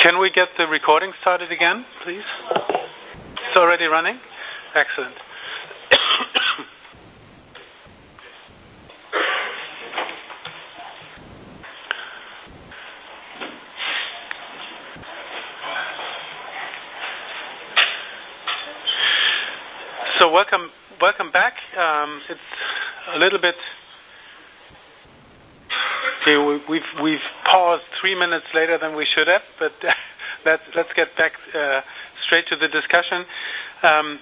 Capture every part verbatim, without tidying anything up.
Can we get the recording started again, please? It's already running? Excellent. So welcome, welcome back. Um, it's a little bit. Okay, we've we've paused three minutes later than we should have, but uh, let's let's get back uh, straight to the discussion. Um,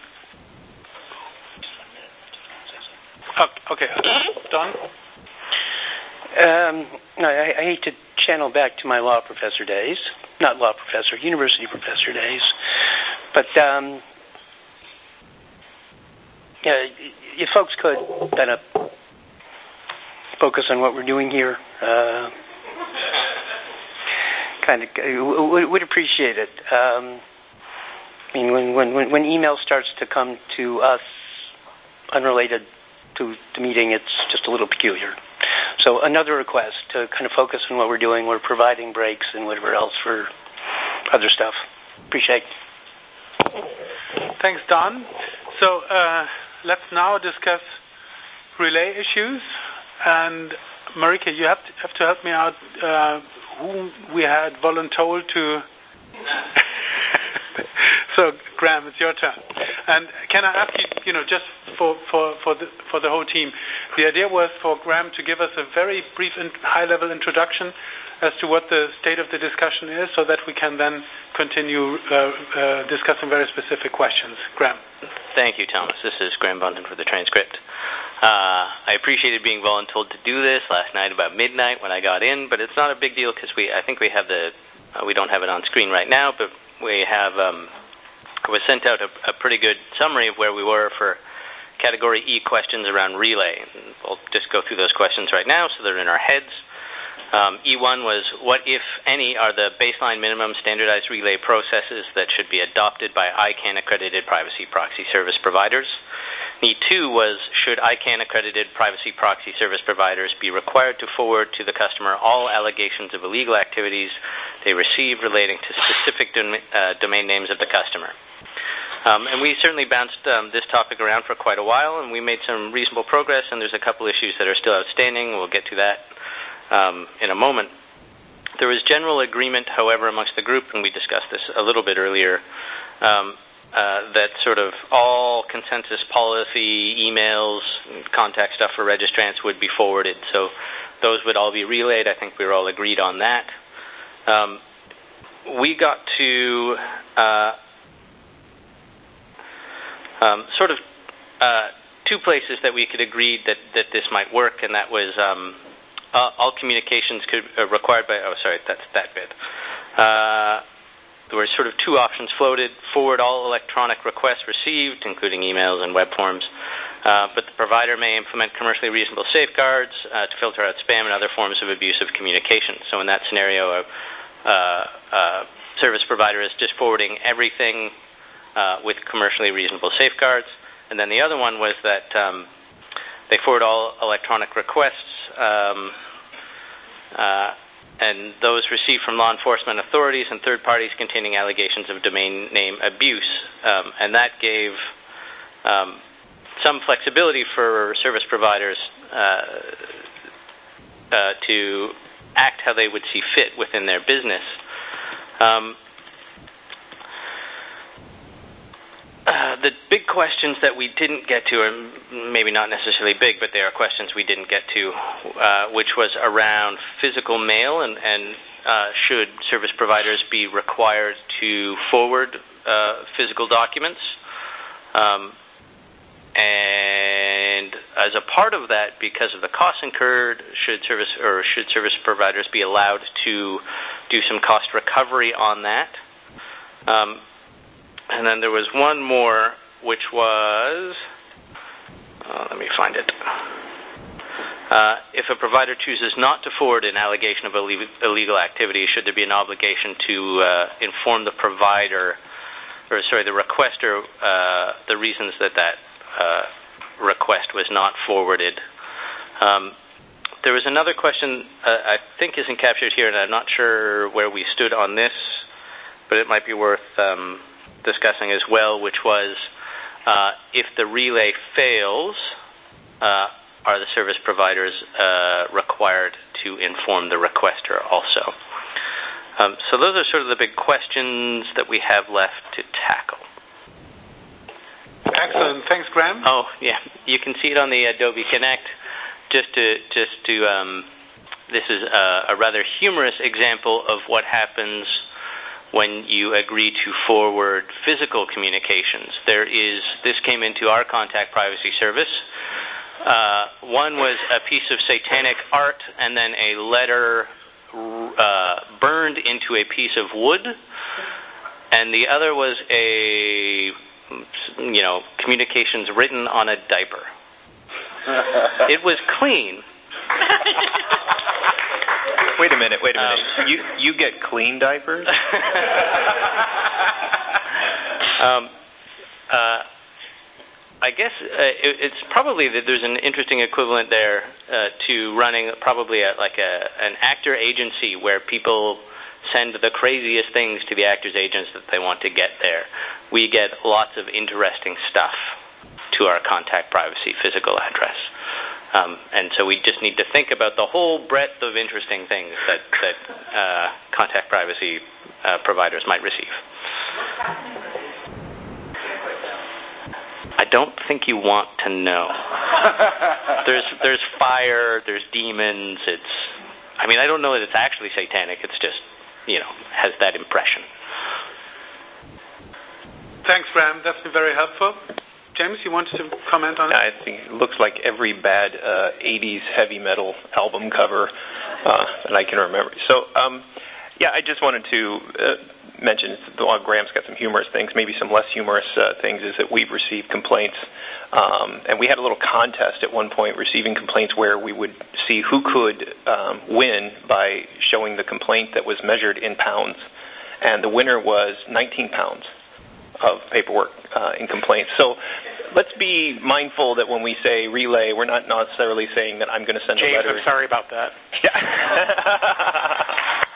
okay, Don. Um, I, I hate to channel back to my law professor days, not law professor, university professor days, but um, yeah, if folks could kind of focus on what we're doing here. Uh, kind of would, would appreciate it. Um, I mean, when, when when email starts to come to us unrelated to the meeting, it's just a little peculiar. So another request to kind of focus on what we're doing. We're providing breaks and whatever else for other stuff. Appreciate it. Thanks, Don. So uh, let's now discuss relay issues. And Marika, you have to, have to help me out. Uh, whom we had voluntold to. So, Graham, it's your turn. And can I ask you, you know, just for for for the for the whole team, the idea was for Graham to give us a very brief and high-level introduction as to what the state of the discussion is, so that we can then continue uh, uh, discussing very specific questions. Graham. Thank you, Thomas. This is Graham Bunton for the transcript. Uh, I appreciated being voluntold to do this last night about midnight when I got in, but it's not a big deal because we I think we have the uh, we don't have it on screen right now, but we have um, was sent out a, a pretty good summary of where we were for Category E questions around relay. And we'll just go through those questions right now so they're in our heads. Um, E one was, what, if any, are the baseline minimum standardized relay processes that should be adopted by I CANN accredited privacy proxy service providers? E two was, should I CANN accredited privacy proxy service providers be required to forward to the customer all allegations of illegal activities they receive relating to specific dom- uh, domain names of the customer? Um, and we certainly bounced um, this topic around for quite a while, and we made some reasonable progress, and there's a couple issues that are still outstanding. We'll get to that um, in a moment. There was general agreement, however, amongst the group, and we discussed this a little bit earlier, um, uh, that sort of all consensus policy emails, contact stuff for registrants would be forwarded. So those would all be relayed. I think we were all agreed on that. Um, we got to uh, um, sort of uh, two places that we could agree that, that this might work, and that was um, uh, all communications could uh, required by, oh, sorry, that's that bit. Uh, there were sort of two options floated: forward all electronic requests received, including emails and web forms, uh, but the provider may implement commercially reasonable safeguards uh, to filter out spam and other forms of abusive communication. So in that scenario, a uh, uh, service provider is just forwarding everything uh, with commercially reasonable safeguards. And then the other one was that um, they forward all electronic requests um, uh, and those received from law enforcement authorities and third parties containing allegations of domain name abuse. Um, and that gave um, some flexibility for service providers uh, uh, to act how they would see fit within their business. Um, uh, the big questions that we didn't get to, or maybe not necessarily big, but they are questions we didn't get to, uh, which was around physical mail and, and uh, should service providers be required to forward uh, physical documents. Um, and as a part of that, because of the costs incurred, should service or should service providers be allowed to do some cost recovery on that? Um, and then there was one more, which was, uh, let me find it. Uh, if a provider chooses not to forward an allegation of illegal activity, should there be an obligation to uh, inform the provider, or sorry, the requester, uh, the reasons that that uh, request was not forwarded? Um, there was another question uh, I think isn't captured here, and I'm not sure where we stood on this. but it might be worth um, discussing as well, which was uh, if the relay fails, uh, are the service providers uh, required to inform the requester also? Um, so those are sort of the big questions that we have left to tackle. Excellent. Thanks, Graham. Oh, yeah. You can see it on the Adobe Connect. Just to, just to, um, this is a, a rather humorous example of what happens when you agree to forward physical communications. There is, this came into our contact privacy service. Uh, one was a piece of satanic art and then a letter uh, burned into a piece of wood, and the other was a, you know, communications written on a diaper. It was clean. Wait a minute, wait a minute. Um, you you get clean diapers? um, uh, I guess uh, it, it's probably that there's an interesting equivalent there uh, to running probably a, like a an actor agency where people send the craziest things to the actors' agents that they want to get there. We get lots of interesting stuff to our contact privacy physical address. Um, and so we just need to think about the whole breadth of interesting things that, that uh, contact privacy uh, providers might receive. I don't think you want to know. There's there's fire, there's demons, it's, I mean, I don't know that it's actually satanic, it's just, you know, has that impression. Thanks, Graham. That's been very helpful. James, you wanted to comment on it? I think it looks like every bad uh, eighties heavy metal album cover uh, that I can remember. So, um, yeah, I just wanted to uh, mention, while Graham's got some humorous things, maybe some less humorous uh, things, is that we've received complaints, um, and we had a little contest at one point receiving complaints where we would see who could um, win by showing the complaint that was measured in pounds, and the winner was nineteen pounds of paperwork uh, in complaints. So let's be mindful that when we say relay, we're not necessarily saying that I'm going to send James, a letter. I'm sorry about that. Yeah.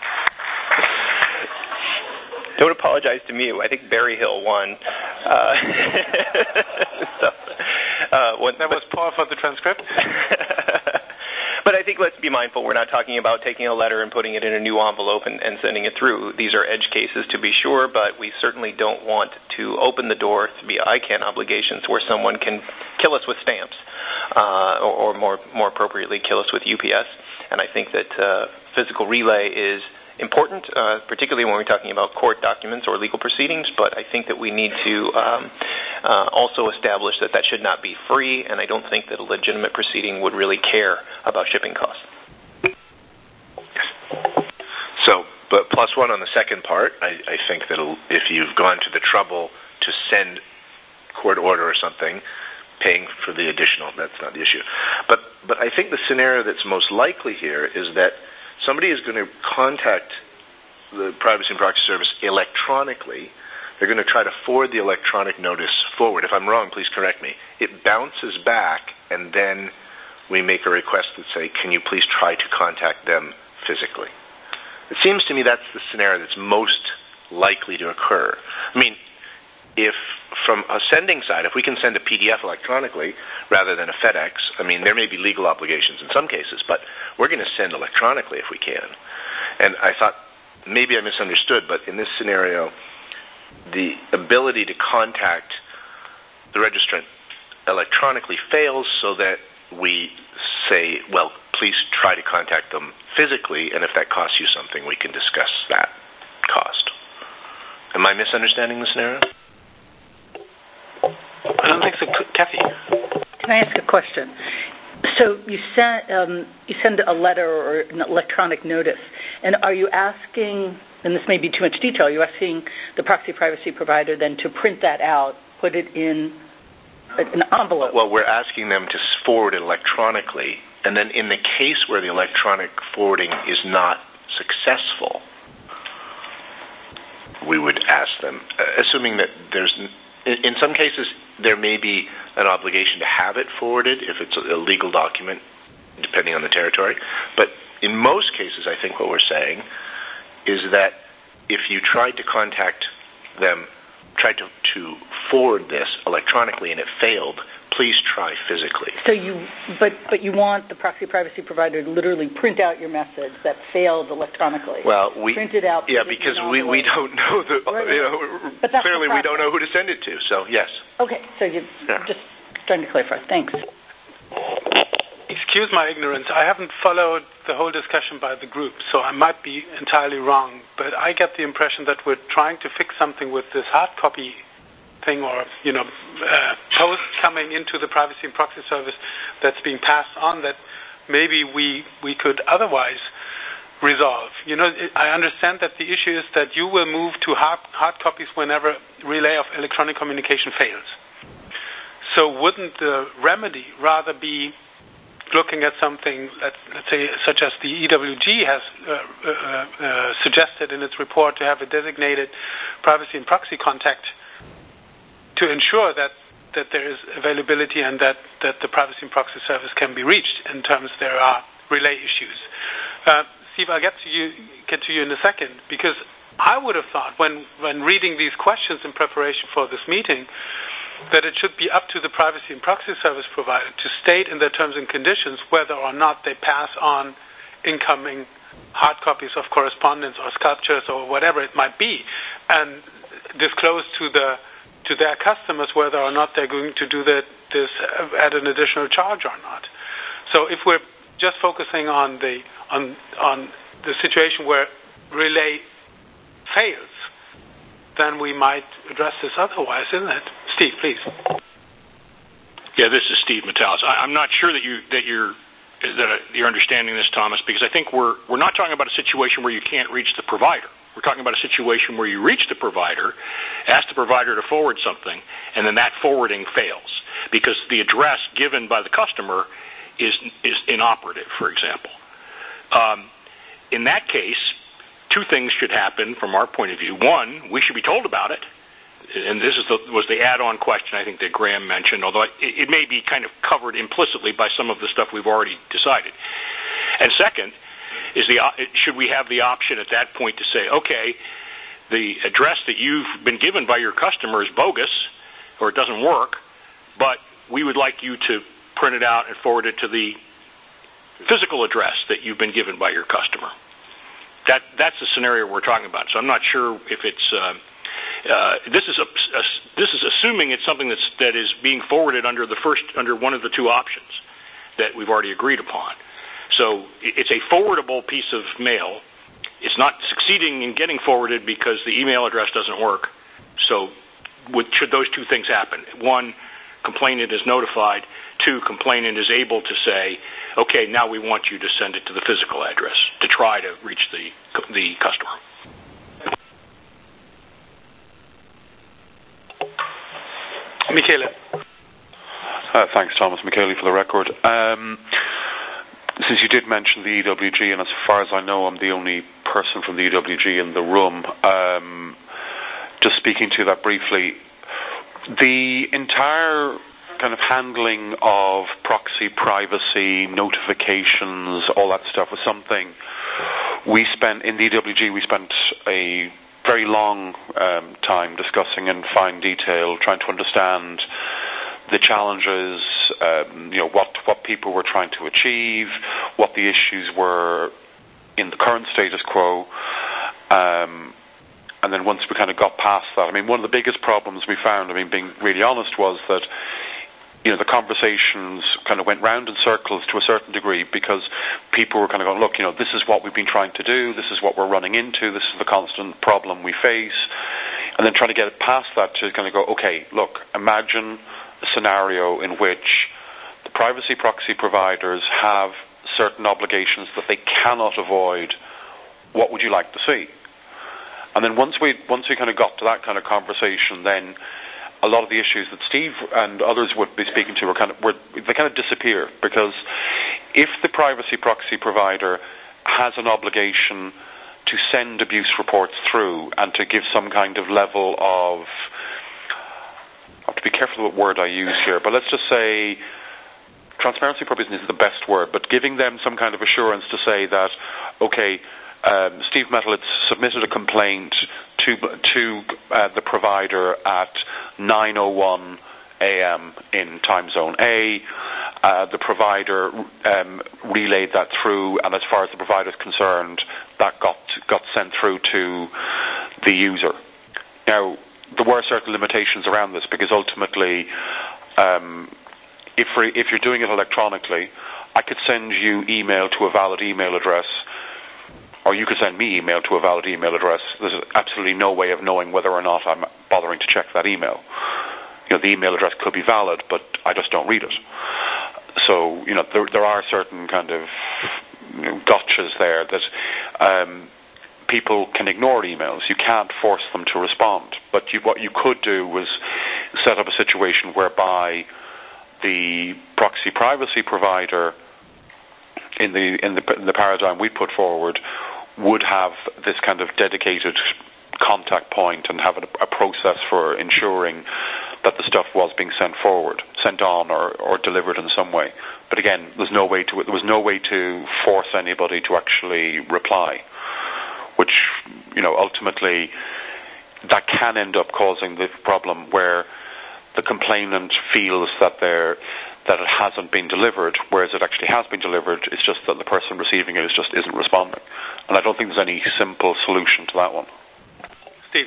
Don't apologize to me. I think Berryhill won. Uh, so, uh, when, that was par for the transcript. But I think let's be mindful. We're not talking about taking a letter and putting it in a new envelope and, and sending it through. These are edge cases, to be sure, but we certainly don't want to open the door to be I CANN obligations where someone can kill us with stamps uh, or, or more, more appropriately, kill us with U P S. And I think that uh, physical relay is important, uh, particularly when we're talking about court documents or legal proceedings, but I think that we need to um, uh, also establish that that should not be free, and I don't think that a legitimate proceeding would really care about shipping costs. So, but plus one on the second part, I, I think that if you've gone to the trouble to send court order or something, paying for the additional, that's not the issue. But, but I think the scenario that's most likely here is that somebody is going to contact the Privacy and Proxy Service electronically. They're going to try to forward the electronic notice forward. If I'm wrong, please correct me. It bounces back, and then we make a request that say, can you please try to contact them physically? It seems to me that's the scenario that's most likely to occur. I mean, if from a sending side, if we can send a P D F electronically rather than a FedEx, I mean, there may be legal obligations in some cases, but we're going to send electronically if we can. And I thought, maybe I misunderstood, but in this scenario, the ability to contact the registrant electronically fails so that we say, well, please try to contact them physically, and if that costs you something, we can discuss that cost. Am I misunderstanding the scenario? I don't think so. Kathy? Can I ask a question? So you send um, you send a letter or an electronic notice, and are you asking, and this may be too much detail, are you asking the proxy privacy provider then to print that out, put it in an envelope? Well, we're asking them to forward it electronically, and then in the case where the electronic forwarding is not successful, we would ask them, uh, assuming that there's, in, in some cases, there may be an obligation to have it forwarded if it's a legal document, depending on the territory. But in most cases, I think what we're saying is that if you tried to contact them, tried to, to forward this electronically and it failed, please try physically. So you, but but you want the proxy privacy provider to literally print out your message that failed electronically. Well, we print it out. Yeah, because we, we don't know the right, you know but that's clearly we don't know who to send it to. So yes. Okay, so you're yeah. just trying to clarify. Thanks. Excuse my ignorance. I haven't followed the whole discussion by the group, so I might be entirely wrong. But I get the impression that we're trying to fix something with this hard copy thing, or you know, uh, post coming into the privacy and proxy service that's being passed on, that maybe we we could otherwise resolve. You know, I understand that the issue is that you will move to hard, hard copies whenever relay of electronic communication fails. So wouldn't the remedy rather be looking at something, let's, let's say, such as the E W G has uh, uh, uh, suggested in its report, to have a designated privacy and proxy contact to ensure that, that there is availability and that, that the privacy and proxy service can be reached in terms there are relay issues. Uh, Steve, I'll get to you, get to you in a second, because I would have thought when, when reading these questions in preparation for this meeting that it should be up to the privacy and proxy service provider to state in their terms and conditions whether or not they pass on incoming hard copies of correspondence or sculptures or whatever it might be, and disclose to the to their customers whether or not they're going to do that, this at an additional charge or not. So if we're just focusing on the on on the situation where relay fails, then we might address this otherwise, isn't it? Steve, please. Yeah, this is Steve Metalis. I, I'm not sure that you that you're that you're understanding this, Thomas, because I think we're we're not talking about a situation where you can't reach the provider. We're talking about a situation where you reach the provider, ask the provider to forward something, and then that forwarding fails because the address given by the customer is is inoperative, for example. Um, in that case, two things should happen from our point of view. One, we should be told about it, and this is the, was the add-on question I think that Graham mentioned, although it, it may be kind of covered implicitly by some of the stuff we've already decided. And second, is the should we have the option at that point to say, okay, the address that you've been given by your customer is bogus, or it doesn't work, but we would like you to print it out and forward it to the physical address that you've been given by your customer. That that's the scenario we're talking about. So I'm not sure if it's uh, uh, this is a, a, this is assuming it's something that's that is being forwarded under the first under one of the two options that we've already agreed upon. So it's a forwardable piece of mail. It's not succeeding in getting forwarded because the email address doesn't work. So would, should those two things happen? One, complainant is notified. Two, complainant is able to say, okay, now we want you to send it to the physical address to try to reach the the customer. Michele. Uh, thanks, Thomas. Michele for the record. Um, since you did mention the E W G, and as far as I know, I'm the only person from the E W G in the room, um, just speaking to that briefly, the entire kind of handling of proxy privacy, notifications, all that stuff was something we spent, in the E W G, we spent a very long um, time discussing in fine detail, trying to understand the challenges, um, you know, what, what people were trying to achieve, what the issues were in the current status quo. Um, and then once we kind of got past that, I mean, one of the biggest problems we found, I mean, being really honest, was that you know, the conversations kind of went round in circles to a certain degree because people were kind of going, look, you know, this is what we've been trying to do, this is what we're running into, this is the constant problem we face, and then trying to get past that to kind of go, okay, look, imagine a scenario in which the privacy proxy providers have certain obligations that they cannot avoid. What would you like to see? And then once we once we kind of got to that kind of conversation, then a lot of the issues that Steve and others would be speaking to were kind of were, they kind of disappear, because if the privacy proxy provider has an obligation to send abuse reports through and to give some kind of level of, I have to be careful what word I use here, but let's just say transparency probably isn't the best word, but giving them some kind of assurance to say that, okay, um, Steve Metal had submitted a complaint to to uh, the provider at nine oh one a.m. in time zone A. Uh, the provider um, relayed that through, and as far as the provider is concerned, that got got sent through to the user. Now, there were certain limitations around this because ultimately, um, if we, if you're doing it electronically, I could send you email to a valid email address, or you could send me email to a valid email address. There's absolutely no way of knowing whether or not I'm bothering to check that email. You know, the email address could be valid, but I just don't read it. So, you know, there, there are certain kind of you know, gotchas there that um, people can ignore emails. You can't force them to respond. But you, what you could do was set up a situation whereby the proxy privacy provider in the in the, in the paradigm we put forward would have this kind of dedicated contact point and have a, a process for ensuring that the stuff was being sent forward, sent on, or, or delivered in some way. But again, there's no way to there was no way to force anybody to actually reply, which you know ultimately that can end up causing the problem where the complainant feels that they're that it hasn't been delivered, whereas it actually has been delivered. It's just that the person receiving it is just isn't responding, and I don't think there's any simple solution to that one. Steve.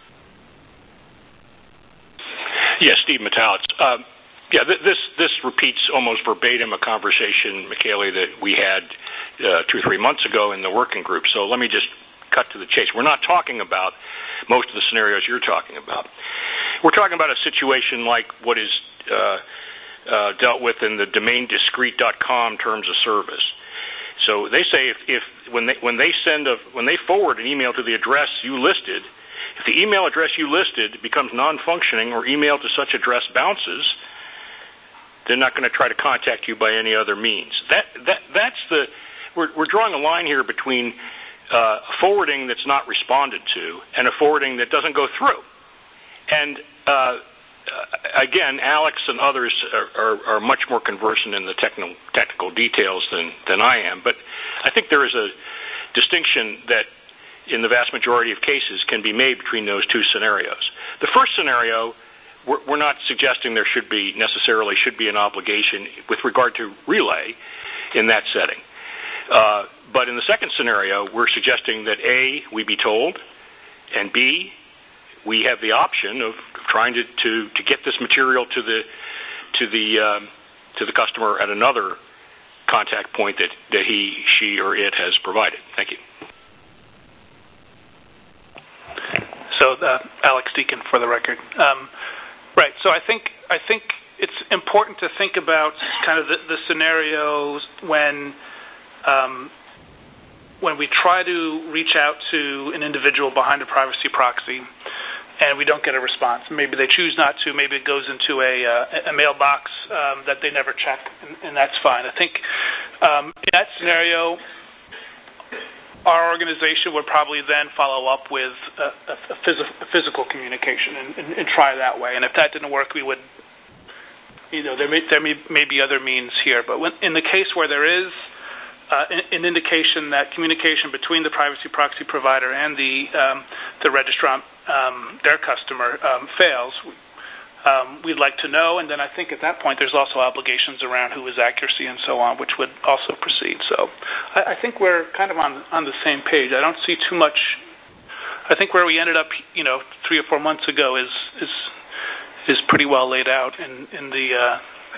Yes, Steve Metallis. Um, yeah, th- this this repeats almost verbatim a conversation, Michele, that we had uh, two or three months ago in the working group. So let me just cut to the chase. We're not talking about most of the scenarios you're talking about. We're talking about a situation like what is uh, uh, dealt with in the domain discrete dot com terms of service. So they say if, if when they when they send a when they forward an email to the address you listed, if the email address you listed becomes non-functioning or email to such address bounces, they're not going to try to contact you by any other means. That that that's the we're we're drawing a line here between uh, forwarding that's not responded to and a forwarding that doesn't go through. And uh, again, Alex and others are, are, are much more conversant in the technical technical details than than I am. But I think there is a distinction that in the vast majority of cases can be made between those two scenarios. The first scenario, we're, we're not suggesting there should be necessarily should be an obligation with regard to relay in that setting. Uh, but in the second scenario, we're suggesting that A, we be told, and B, we have the option of trying to, to, to get this material to the to the um, to the customer at another contact point that, that he, she, or it has provided. Thank you. So, uh, Alex Deacon, for the record. Um, right. So, I think I think it's important to think about kind of the, the scenarios when um, when we try to reach out to an individual behind a privacy proxy, and we don't get a response. Maybe they choose not to. Maybe it goes into a, uh, a mailbox um, that they never check, and, and that's fine. I think um, in that scenario, our organization would probably then follow up with a, a, a, phys- a physical communication and, and, and try that way. And if that didn't work, we would, you know, there may, there may, may be other means here. But when, in the case where there is uh, an, an indication that communication between the privacy proxy provider and the um, the registrant, um, their customer, um, fails, um, we'd like to know. And then I think at that point there's also obligations around who is accuracy and so on, which would also proceed. So I, I think we're kind of on on the same page. I don't see too much. I think where we ended up, you know, three or four months ago is is is pretty well laid out in in the uh,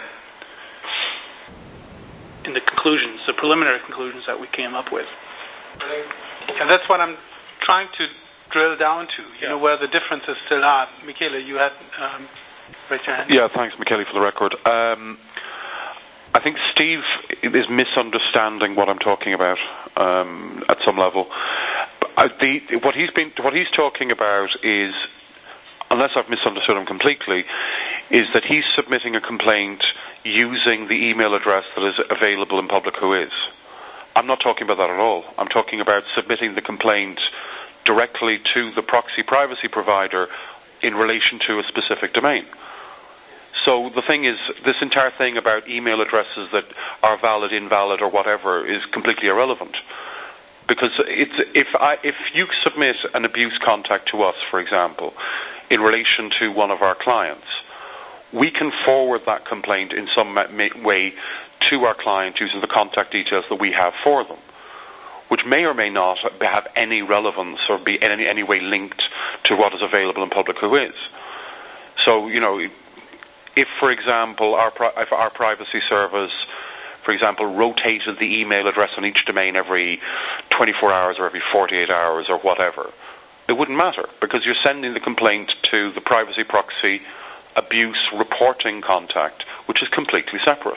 in the conclusions, the preliminary conclusions that we came up with. And that's what I'm trying to drill down to, you yeah. know, where the differences still are. Michele, you had um, raised your hand. Yeah, thanks, Michele, for the record. Um, I think Steve is misunderstanding what I'm talking about um, at some level. I, the, what he's been, what he's talking about is, unless I've misunderstood him completely, is that he's submitting a complaint using the email address that is available in Public Whois. I'm not talking about that at all. I'm talking about submitting the complaint directly to the proxy privacy provider in relation to a specific domain. So the thing is, this entire thing about email addresses that are valid, invalid, or whatever is completely irrelevant, Because it's, if, I, if you submit an abuse contact to us, for example, in relation to one of our clients, we can forward that complaint in some way to our client using the contact details that we have for them, which may or may not have any relevance or be in any, any way linked to what is available in public who is. So, you know, if, for example, our, if our privacy service, for example, rotated the email address on each domain every twenty-four hours or every forty-eight hours or whatever, it wouldn't matter, because you're sending the complaint to the privacy proxy abuse reporting contact, which is completely separate.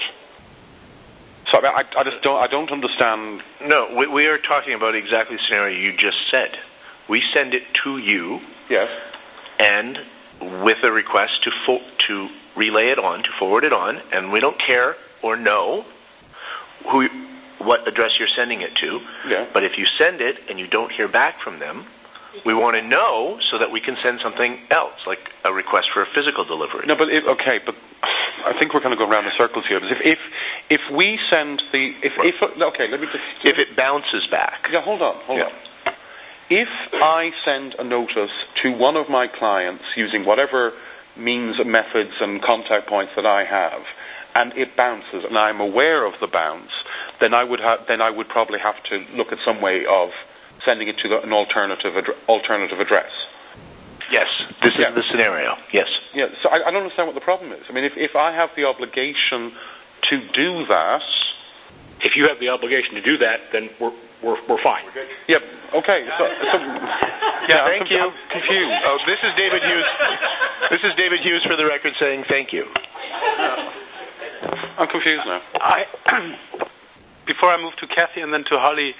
So I, I just don't. I don't understand. No, we, we are talking about exactly the scenario you just said. We send it to you. Yes. And with a request to fo- to relay it on, to forward it on, and we don't care or know who, what address you're sending it to. Yeah. But if you send it and you don't hear back from them, we want to know so that we can send something else, like a request for a physical delivery. No, but if, okay, but I think we're kind of going around in circles here. Because if if if we send the if if okay, let me just if it bounces back. Yeah, hold on, hold yeah. on. If I send a notice to one of my clients using whatever means, methods, and contact points that I have, and it bounces, and I'm aware of the bounce, then I would have then I would probably have to look at some way of sending it to the, an alternative ad- alternative address. Yes, this yeah. is the scenario. Yes. Yeah. So I, I don't understand what the problem is. I mean, if, if I have the obligation to do that, if you have the obligation to do that, then we're we're we're fine. We're good. Yep. Okay. So, so yeah. Thank I'm, you. I'm confused. Oh, this is David Hughes. This is David Hughes for the record saying thank you. Yeah. I'm confused now. I before I move to Kathy and then to Holly.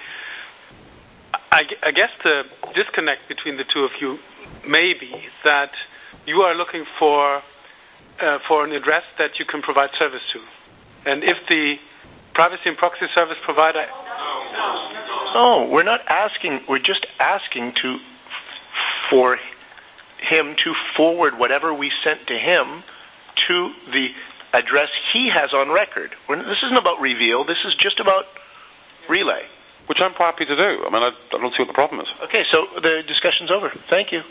I, I guess the disconnect between the two of you may be that you are looking for uh, for an address that you can provide service to, and if the privacy and proxy service provider. No, we're not asking. We're just asking to for him to forward whatever we sent to him to the address he has on record. We're, this isn't about reveal. This is just about relay. Which I'm happy to do. I mean, I, I don't see what the problem is. Okay, so the discussion's over. Thank you.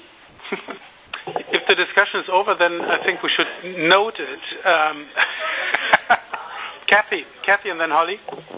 If the discussion is over, then I think we should note it. Um, Kathy, Kathy, and then Holly.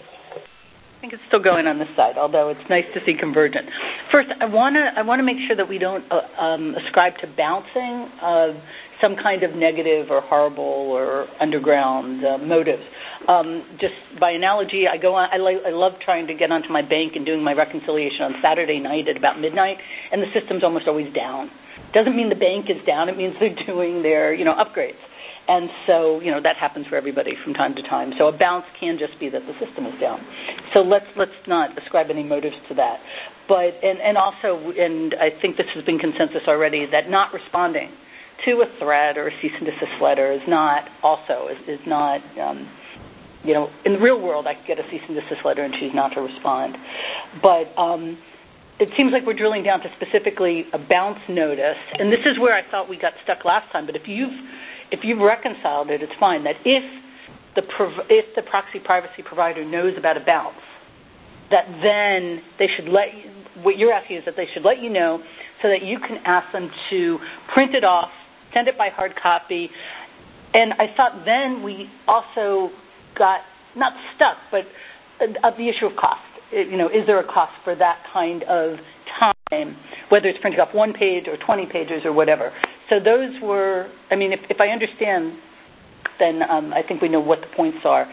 I think it's still going on this side, although it's nice to see convergence. First, I want to I want to make sure that we don't uh, um, ascribe to bouncing of some kind of negative or horrible or underground uh, motives. Um, just by analogy, I go on. I, li- I love trying to get onto my bank and doing my reconciliation on Saturday night at about midnight, and the system's almost always down. Doesn't mean the bank is down. It means they're doing their you know upgrades. And so, you know, that happens for everybody from time to time. So a bounce can just be that the system is down. So let's let's not ascribe any motives to that. But and, and also, and I think this has been consensus already, that not responding to a threat or a cease and desist letter is not also is, is not. Um, you know, in the real world, I could get a cease and desist letter and choose not to respond. But um, it seems like we're drilling down to specifically a bounce notice, and this is where I thought we got stuck last time. But if you've If you've reconciled it, it's fine. That if the prov- if the proxy privacy provider knows about a bounce, that then they should let you, what you're asking is that they should let you know so that you can ask them to print it off, send it by hard copy. And I thought then we also got not stuck, but of the issue of cost. It, you know, is there a cost for that kind of time, whether it's printing off one page or twenty pages or whatever? So those were, I mean, if, if I understand, then um, I think we know what the points are.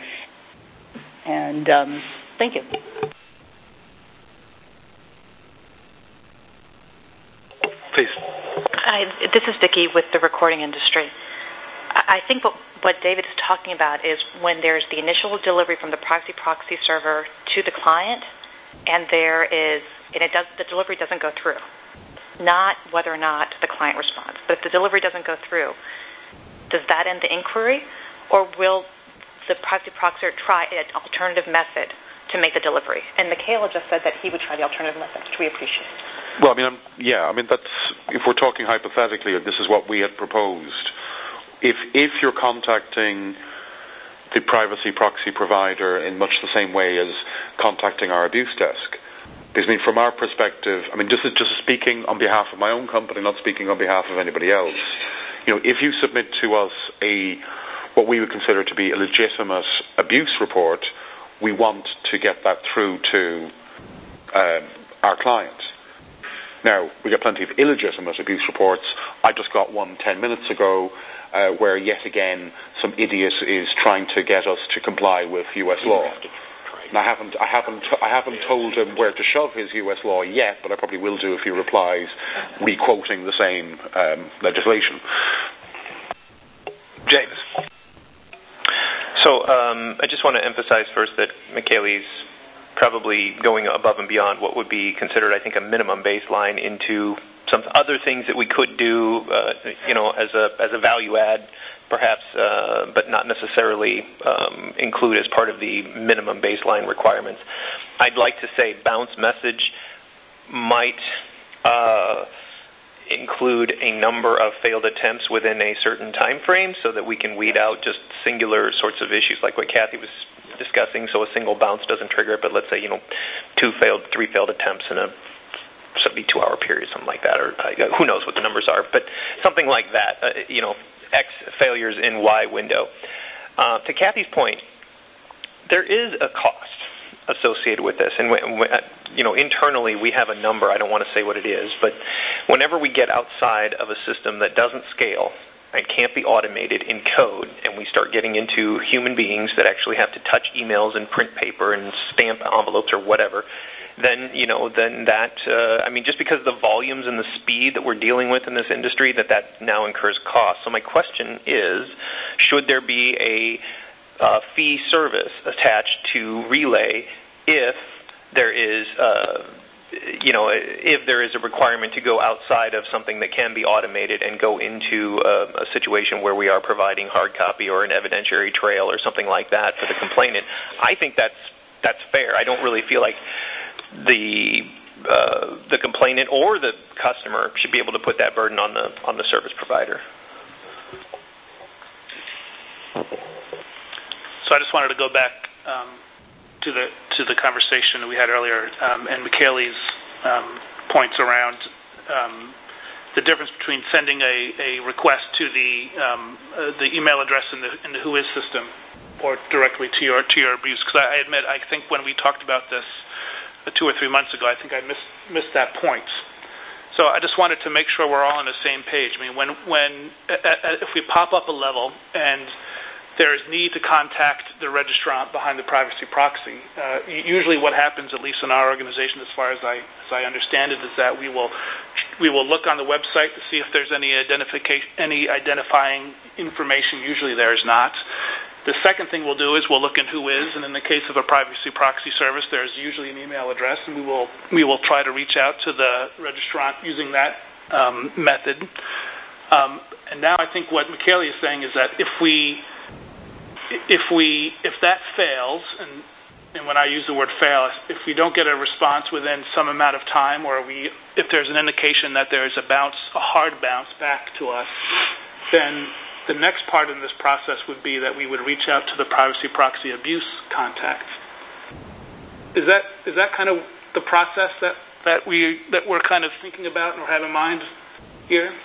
And um, thank you. Please. Hi, this is Vicki with the recording industry. I think what, what David is talking about is when there's the initial delivery from the proxy proxy server to the client, and there is, and it does, the delivery doesn't go through. Not whether or not the client responds. But if the delivery doesn't go through, does that end the inquiry? Or will the proxy proxy try an alternative method to make the delivery? And Michaela just said that he would try the alternative method, which we appreciate. Well, I mean, I'm, yeah, I mean, that's, if we're talking hypothetically, this is what we had proposed. If if you're contacting the privacy proxy provider in much the same way as contacting our abuse desk, Because, I mean, from our perspective, I mean, just just speaking on behalf of my own company, not speaking on behalf of anybody else, you know, if you submit to us a what we would consider to be a legitimate abuse report, we want to get that through to um, our client. Now, we get plenty of illegitimate abuse reports. I just got one ten minutes ago uh, where, yet again, some idiot is trying to get us to comply with U S law. And I haven't, I haven't, I haven't told him where to shove his U S law yet, but I probably will do if he replies, re-quoting the same um, legislation. James. So um, I just want to emphasize first that Michele's probably going above and beyond what would be considered, I think, a minimum baseline into some other things that we could do, uh, you know, as a as a value add, perhaps, uh, but not necessarily um, include as part of the minimum baseline requirements. I'd like to say bounce message might uh, include a number of failed attempts within a certain time frame so that we can weed out just singular sorts of issues like what Kathy was discussing, so a single bounce doesn't trigger it, but let's say, you know, two failed, three failed attempts in a seventy-two hour period, something like that, or uh, who knows what the numbers are, but something like that, uh, you know, X failures in Y window. Uh, to Kathy's point, there is a cost associated with this, and uh, you know, internally we have a number. I don't want to say what it is, but whenever we get outside of a system that doesn't scale and can't be automated in code, and we start getting into human beings that actually have to touch emails and print paper and stamp envelopes or whatever, then, you know, then that, uh, I mean, just because of the volumes and the speed that we're dealing with in this industry, that that now incurs cost. So my question is, should there be a uh, fee service attached to Relay if there is, uh, you know, if there is a requirement to go outside of something that can be automated and go into a, a situation where we are providing hard copy or an evidentiary trail or something like that for the complainant? I think that's that's fair. I don't really feel like the uh, the complainant or the customer should be able to put that burden on the on the service provider. So I just wanted to go back um, to the to the conversation that we had earlier, um, and Michele's um, points around um, the difference between sending a, a request to the um, uh, the email address in the in the Whois system or directly to your to your abuse. Because I, I admit, I think when we talked about this uh, two or three months ago, I think I missed missed that point. So I just wanted to make sure we're all on the same page. I mean, when when uh, if we pop up a level and there is need to contact the registrant behind the privacy proxy, uh, usually what happens, at least in our organization, as far as I as I understand it, is that we will we will look on the website to see if there's any identification, any identifying information. Usually there is not. The second thing we'll do is we'll look in Whois, and in the case of a privacy proxy service, there's usually an email address, and we will we will try to reach out to the registrant using that um, method. Um, and now I think what Michele is saying is that if we if we if that fails, and and when I use the word fail, if we don't get a response within some amount of time, or we if there's an indication that there is a bounce, a hard bounce back to us, then the next part in this process would be that we would reach out to the privacy proxy abuse contact. Is that is that kind of the process that, that we that we're kind of thinking about or have in mind here?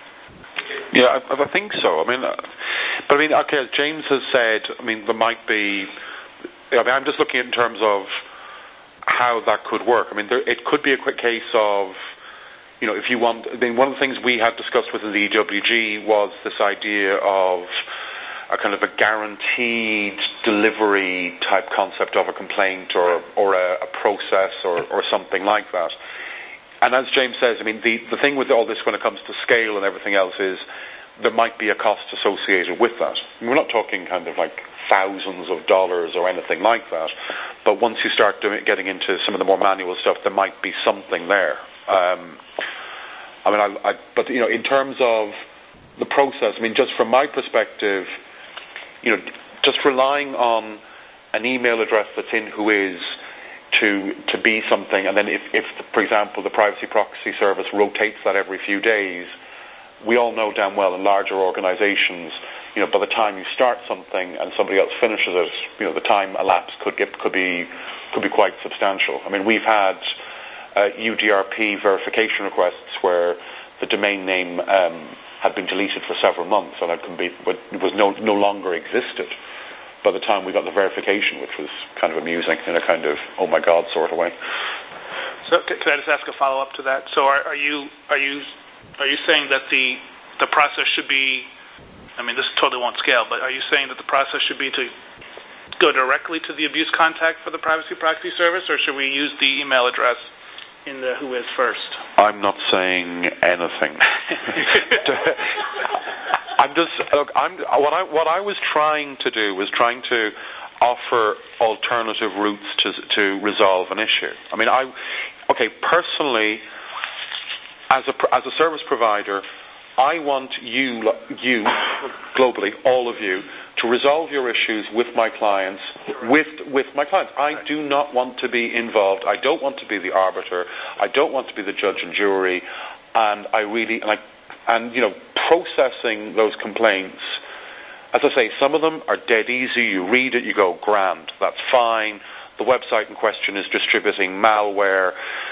Yeah, I, I think so. I mean, uh, but I mean, okay, as James has said, I mean, there might be. I mean, I'm just looking in terms of how that could work. I mean, there, it could be a quick case of, you know, if you want, I mean, one of the things we had discussed within the E W G was this idea of a kind of a guaranteed delivery type concept of a complaint or, or a, a process or, or something like that. And as James says, I mean, the, the thing with all this when it comes to scale and everything else is there might be a cost associated with that. I mean, we're not talking kind of like thousands of dollars or anything like that, but once you start doing, getting into some of the more manual stuff, there might be something there. Um, I mean, I, I, but, you know, in terms of the process, I mean, just from my perspective, you know, just relying on an email address that's in Whois to to be something, and then if, if, for example, the privacy proxy service rotates that every few days, we all know damn well in larger organizations, you know, by the time you start something and somebody else finishes it, you know, the time elapsed could get could be could be quite substantial. I mean, we've had uh, U D R P verification requests where the domain name um, had been deleted for several months and it, can be, it was no, no longer existed by the time we got the verification, which was kind of amusing in a kind of, oh my God sort of way. So can I just ask a follow-up to that? So are, are you are you are you saying that the the process should be, I mean, this totally won't scale, but are you saying that the process should be to go directly to the abuse contact for the privacy proxy service, or should we use the email address in the who is first? I'm not saying anything. I'm just look. I'm what I what I was trying to do was trying to offer alternative routes to to resolve an issue. I mean, I okay personally, as a as a service provider, I want you you globally, all of you, to resolve your issues with my clients, with with my clients. I do not want to be involved. I don't want to be the arbiter. I don't want to be the judge and jury. And I really and I and you know processing those complaints. As I say, some of them are dead easy. You read it, you go, grand, that's fine. The website in question is distributing malware.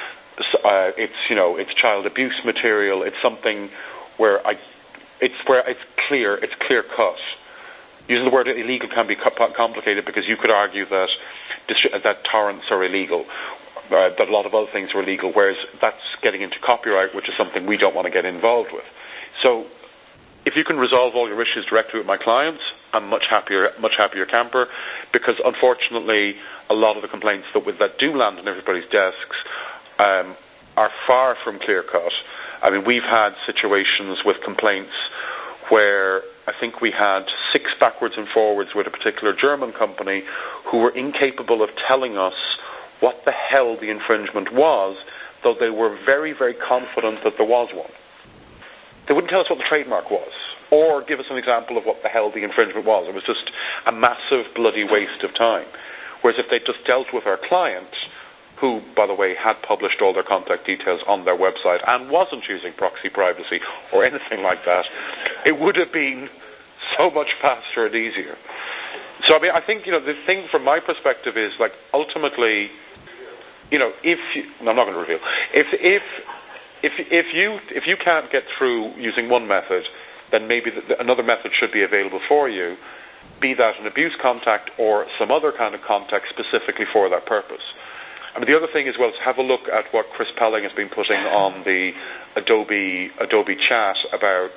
Uh, it's you know it's child abuse material. It's something where I, it's where it's clear, it's clear cut. Using the word illegal can be complicated because you could argue that that torrents are illegal, uh, that a lot of other things are illegal, whereas that's getting into copyright, which is something we don't want to get involved with. So, if you can resolve all your issues directly with my clients, I'm much happier, much happier camper, because unfortunately, a lot of the complaints that that do land on everybody's desks um, are far from clear cut. I mean, we've had situations with complaints where I think we had six backwards and forwards with a particular German company who were incapable of telling us what the hell the infringement was, though they were very, very confident that there was one. They wouldn't tell us what the trademark was, or give us an example of what the hell the infringement was. It was just a massive, bloody waste of time. Whereas if they just dealt with our client, who, by the way, had published all their contact details on their website and wasn't using proxy privacy or anything like that, it would have been so much faster and easier. So, I mean, I think, you know, the thing from my perspective is, like, ultimately, you know, if you, no, I'm not going to reveal, if, if, if, if you, if you can't get through using one method, then maybe the, another method should be available for you, be that an abuse contact or some other kind of contact specifically for that purpose. I mean, the other thing as well is have a look at what Chris Pelling has been putting on the Adobe Adobe Chat about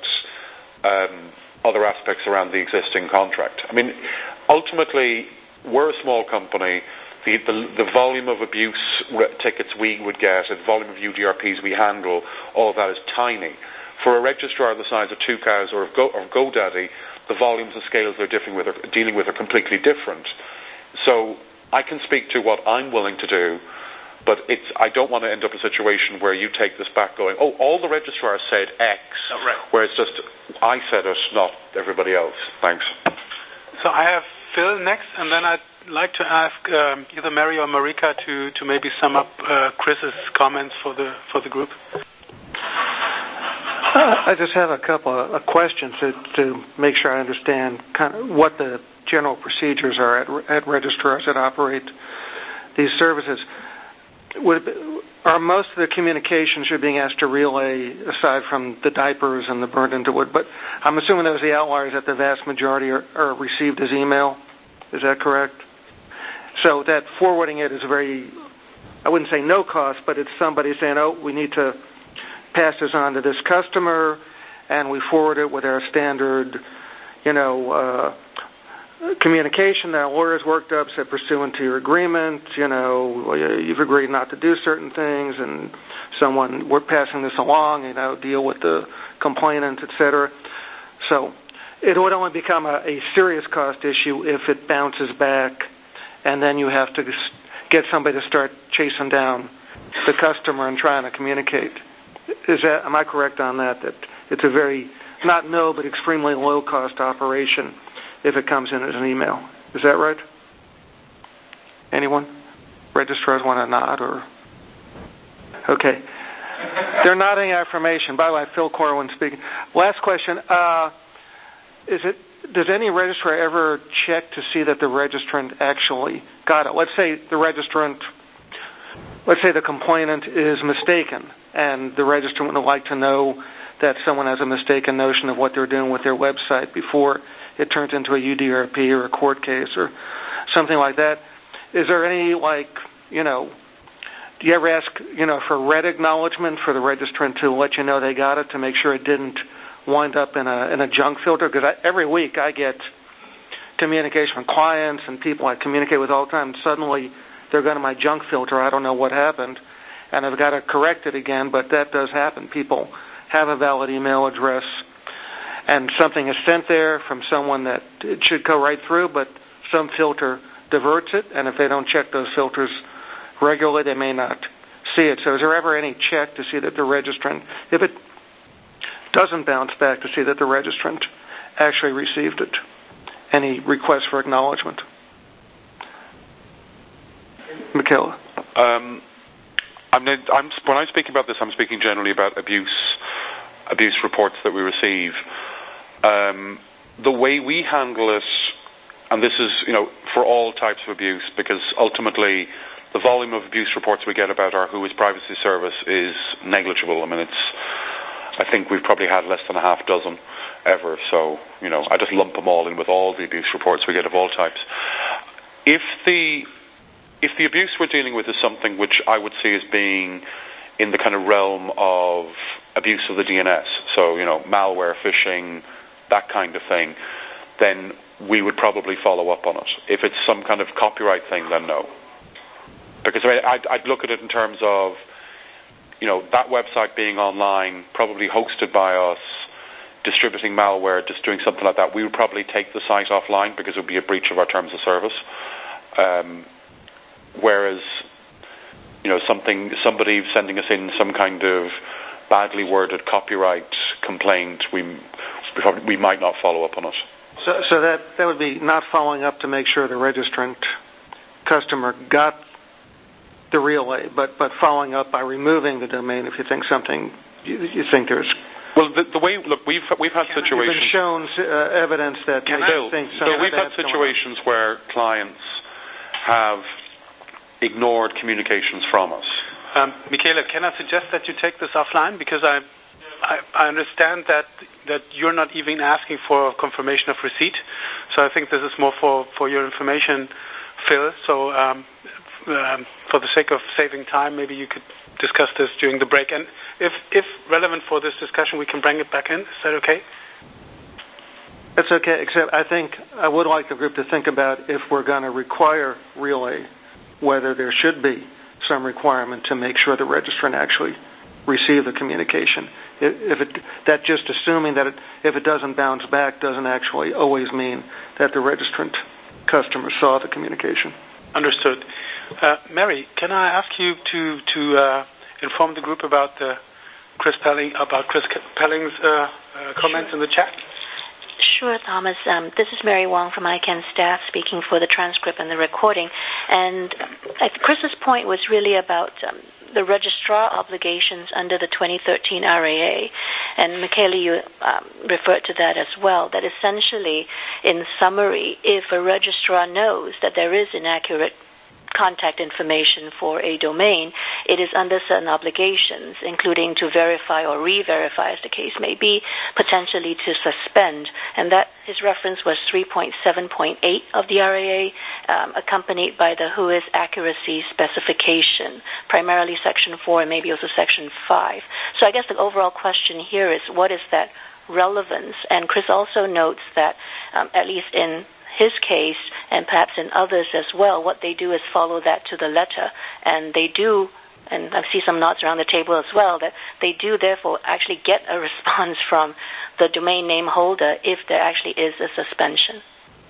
um, other aspects around the existing contract. I mean, ultimately, we're a small company. The, the, the volume of abuse tickets we would get, the volume of U D R Ps we handle, all of that is tiny. For a registrar the size of Two Cows or of, Go, or GoDaddy, the volumes and scales they're dealing with, are, dealing with are completely different. So I can speak to what I'm willing to do, but it's, I don't want to end up in a situation where you take this back going, oh, all the registrars said X, oh, right. where it's just, I said it, not everybody else. Thanks. So I have Phil next, and then I'd like to ask um, either Mary or Marika to, to maybe sum up uh, Chris's comments for the for the group. Uh, I just have a couple of uh, questions to, to make sure I understand kind of what the general procedures are at, at registrars that operate these services. Would, are most of the communications you're being asked to relay, aside from the diapers and the burned into wood, but I'm assuming those are the outliers, that the vast majority are, are received as email. Is that correct? So that forwarding it is very, I wouldn't say no cost, but it's somebody saying, oh, we need to pass this on to this customer, and we forward it with our standard, you know, uh, communication that lawyers worked up, said pursuant to your agreement, you know, you've agreed not to do certain things, and someone, we're passing this along, you know, deal with the complainant, et cetera. So it would only become a, a serious cost issue if it bounces back, and then you have to get somebody to start chasing down the customer and trying to communicate. Is that, am I correct on that, that it's a very, not no, but extremely low-cost operation if it comes in as an email? Is that right? Anyone? Registrars want to nod, or? Okay. They're nodding affirmation. By the way, Phil Corwin speaking. Last question. Uh, is it, does any registrar ever check to see that the registrant actually got it? Let's say the registrant let's say the complainant is mistaken, and the registrant would like to know that someone has a mistaken notion of what they're doing with their website before it turns into a U D R P or a court case or something like that. Is there any, like, you know, do you ever ask, you know, for red acknowledgement for the registrant to let you know they got it, to make sure it didn't wind up in a in a junk filter? Because every week I get communication from clients and people I communicate with all the time, and suddenly they're going to my junk filter. I don't know what happened, and I've got to correct it again, but that does happen. People have a valid email address, and something is sent there from someone that it should go right through, but some filter diverts it, and if they don't check those filters regularly, they may not see it. So is there ever any check to see that the registrant, if it doesn't bounce back, to see that the registrant actually received it? Any request for acknowledgement? Michaela? Um, I'm, I'm, when I'm speaking about this, I'm speaking generally about abuse, abuse reports that we receive. Um, the way we handle it, and this is, you know, for all types of abuse, because ultimately the volume of abuse reports we get about our Whois Privacy Service is negligible. I mean, it's, I think we've probably had less than a half dozen ever. So, you know, I just lump them all in with all the abuse reports we get of all types. If the if the abuse we're dealing with is something which I would see as being in the kind of realm of abuse of the D N S, so, you know, malware, phishing, that kind of thing, then we would probably follow up on it. If it's some kind of copyright thing, then no. Because I mean, I'd, I'd look at it in terms of, you know, that website being online, probably hosted by us, distributing malware, just doing something like that. We would probably take the site offline because it would be a breach of our terms of service. Um, whereas, you know, something somebody sending us in some kind of badly worded copyright complaint, we we, probably, we might not follow up on it. So, so that that would be not following up to make sure the registrant customer got the relay, but but following up by removing the domain if you think something you, you think there's. Well, the, the way look, we've we've had Can situations. You've been shown uh, evidence that Can makes I, you think so we've had situations where clients have ignored communications from us. Um, Michaela, can I suggest that you take this offline, because I, I I understand that that you're not even asking for confirmation of receipt. So I think this is more for, for your information, Phil. So um, um, for the sake of saving time, maybe you could discuss this during the break. And if if relevant for this discussion, we can bring it back in. Is that okay? That's okay, except I think I would like the group to think about, if we're going to require relay, whether there should be some requirement to make sure the registrant actually received the communication. If it, that just assuming that it, if it doesn't bounce back doesn't actually always mean that the registrant customer saw the communication. Understood. Uh, Mary, can I ask you to to uh, inform the group about the Chris Pelling about Chris Pelling's uh, uh, comments sure. in the chat? Sure, Thomas. Um, this is Mary Wong from I CANN staff speaking for the transcript and the recording. And uh, Chris's point was really about um, the registrar obligations under the twenty thirteen R A A. And Michaela, you um, referred to that as well, that essentially, in summary, if a registrar knows that there is inaccurate contact information for a domain, it is under certain obligations, including to verify or re-verify, as the case may be, potentially to suspend. And that his reference was three point seven point eight of the R A A, um, accompanied by the Whois accuracy specification, primarily Section four and maybe also Section five. So I guess the overall question here is, what is that relevance? And Chris also notes that, um, at least in his case, and perhaps in others as well, what they do is follow that to the letter. And they do, and I see some nods around the table as well, that they do therefore actually get a response from the domain name holder if there actually is a suspension.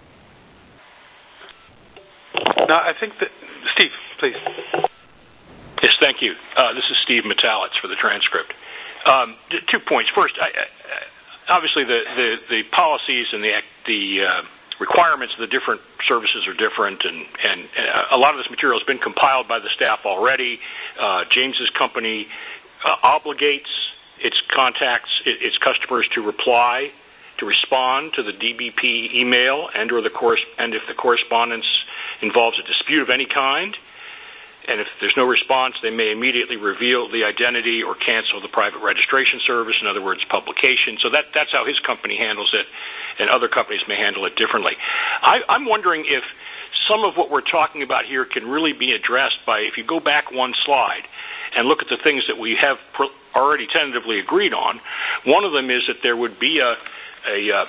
Now, I think that, Steve, please. Yes, thank you. Uh, this is Steve Metalitz for the transcript. Um, two points. First, I, I, obviously the, the, the policies and the, the uh, requirements of the different services are different, and, and a lot of this material has been compiled by the staff already. Uh, James's company uh, obligates its contacts, its customers to reply, to respond to the D B P email, and or the course, and if the correspondence involves a dispute of any kind. and if there's no response, they may immediately reveal the identity or cancel the private registration service, in other words, publication. So that, that's how his company handles it, and other companies may handle it differently. I, I'm wondering if some of what we're talking about here can really be addressed by, if you go back one slide and look at the things that we have already tentatively agreed on. One of them is that there would be a, a,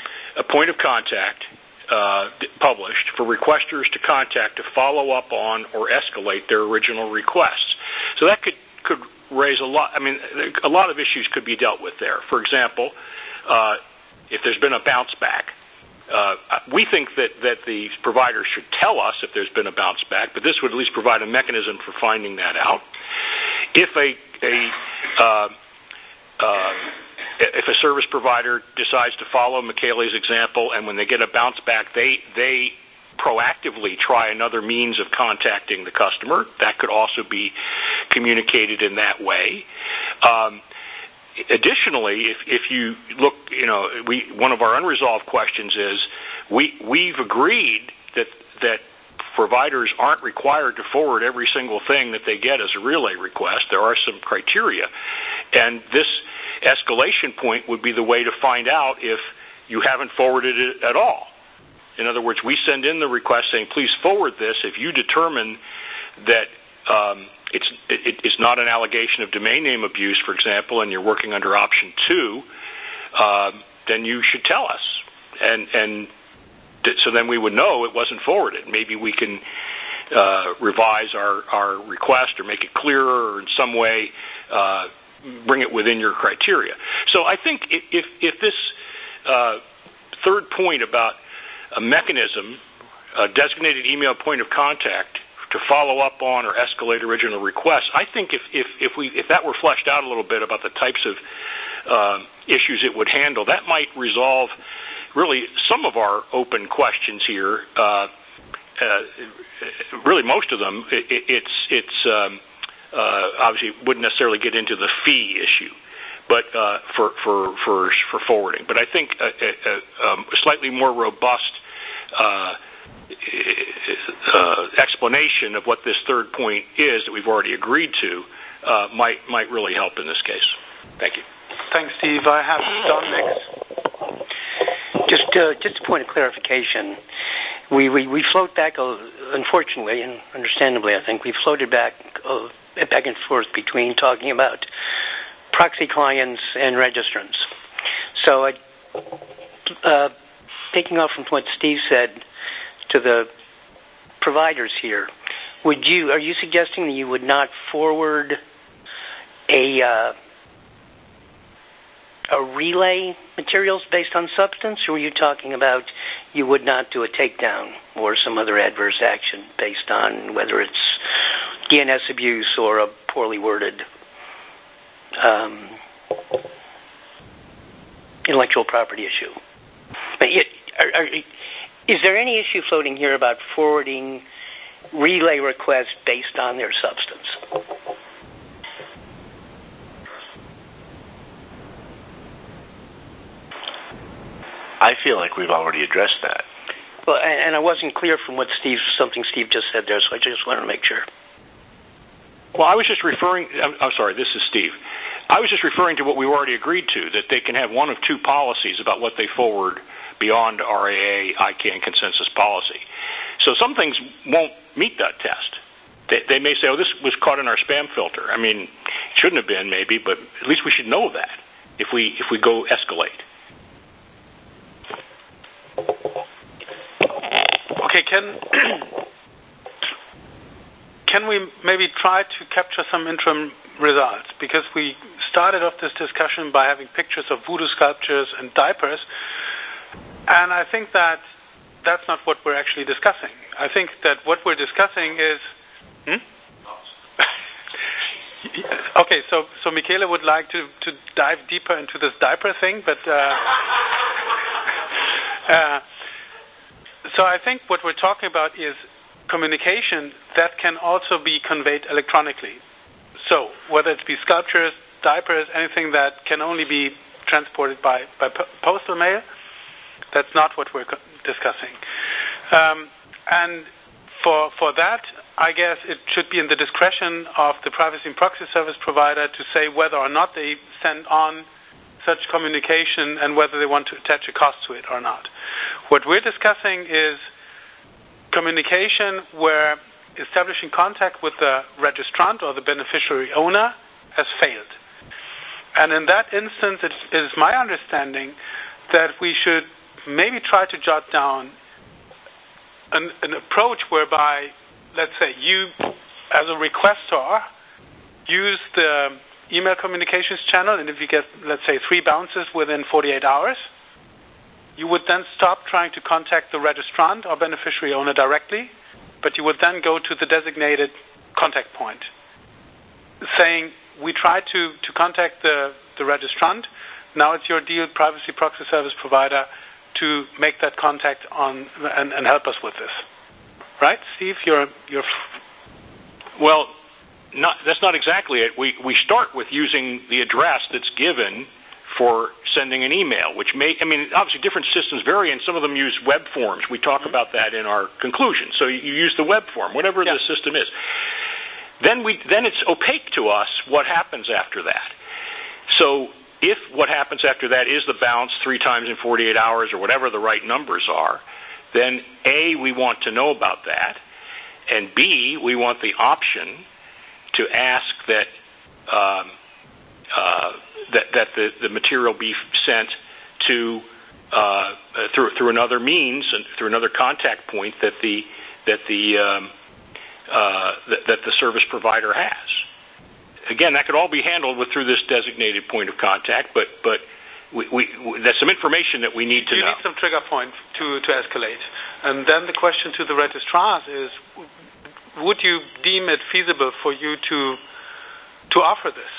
a point of contact Uh, published for requesters to contact to follow up on or escalate their original requests. So that could, could raise a lot, I mean, a lot of issues could be dealt with there. For example, uh, if there's been a bounce back, uh, we think that, that the provider should tell us if there's been a bounce back, but this would at least provide a mechanism for finding that out. If a, a uh, uh, if a service provider decides to follow Michele's example, and when they get a bounce back, they they proactively try another means of contacting the customer, that could also be communicated in that way. Um, additionally, if, if you look, you know, we one of our unresolved questions is we we've agreed that that providers aren't required to forward every single thing that they get as a relay request. There are some criteria, and this escalation point would be the way to find out if you haven't forwarded it at all. In other words, we send in the request saying, please forward this. If you determine that um, it's, it, it's not an allegation of domain name abuse, for example, and you're working under option two, uh, then you should tell us. And, and th- so then we would know it wasn't forwarded. Maybe we can uh, revise our, our request or make it clearer or in some way uh, bring it within your criteria. So I think if, if this uh, third point about a mechanism, a designated email point of contact to follow up on or escalate original requests, I think if, if, if, we, if that were fleshed out a little bit about the types of uh, issues it would handle, that might resolve really some of our open questions here. Uh, uh, really most of them, it, it's, it's um, Uh, obviously, wouldn't necessarily get into the fee issue, but uh, for for for for forwarding. But I think a, a, a slightly more robust uh, uh, explanation of what this third point is that we've already agreed to uh, might might really help in this case. Thank you. Thanks, Steve. I have Don next. Just uh, just a point of clarification. We we, we float back, uh, unfortunately and understandably, I think we floated back. Uh, back and forth between talking about proxy clients and registrants. So I, uh, taking off from what Steve said to the providers here, would you, are you suggesting that you would not forward a, uh, a relay materials based on substance, or were you talking about you would not do a takedown or some other adverse action based on whether it's D N S abuse or a poorly worded um, intellectual property issue? But it, are, are, is there any issue floating here about forwarding relay requests based on their substance? I feel like we've already addressed that. Well, and, and I wasn't clear from what Steve, something Steve just said there, so I just wanted to make sure. Well, I was just referring, I'm, I'm sorry, this is Steve. I was just referring to what we already agreed to, that they can have one of two policies about what they forward beyond R A A, I CANN consensus policy. So some things won't meet that test. They, they may say, oh, this was caught in our spam filter. I mean, it shouldn't have been maybe, but at least we should know that if we if we go escalate. Okay, can can we maybe try to capture some interim results? Because we started off this discussion by having pictures of voodoo sculptures and diapers, and I think that that's not what we're actually discussing. I think that what we're discussing is... Hmm? Okay, so, so Michele would like to, to dive deeper into this diaper thing, but... Uh, uh, so I think what we're talking about is communication that can also be conveyed electronically. So whether it be sculptures, diapers, anything that can only be transported by, by po- postal mail, that's not what we're co- discussing. Um, and for for that, I guess it should be in the discretion of the privacy and proxy service provider to say whether or not they send on such communication and whether they want to attach a cost to it or not. What we're discussing is communication where establishing contact with the registrant or the beneficiary owner has failed. And in that instance, it is my understanding that we should maybe try to jot down an, an approach whereby, let's say, you, as a requestor, use the email communications channel, and if you get, let's say, three bounces within forty-eight hours, you would then stop trying to contact the registrant or beneficiary owner directly, but you would then go to the designated contact point, saying, we tried to, to contact the, the registrant, now it's your deal, privacy proxy service provider, to make that contact on and, and help us with this. Right, Steve? You're you're. Well, not, that's not exactly it. We we start with using the address that's given for sending an email, which may, I mean, obviously different systems vary, and some of them use web forms. We talk mm-hmm. about that in our conclusion. So you use the web form, whatever yeah. the system is. Then we then it's opaque to us what happens after that. So if what happens after that is the bounce three times in forty-eight hours or whatever the right numbers are, then A, we want to know about that, and B, we want the option to ask that um, uh, that, that the, the material be sent to uh, through through another means and through another contact point that the that the um, uh, that, that the service provider has. Again, that could all be handled with through this designated point of contact, but but we, we, we, that's some information that we need to you know. You need some trigger points to, to escalate. And then the question to the registrars is, would you deem it feasible for you to to offer this?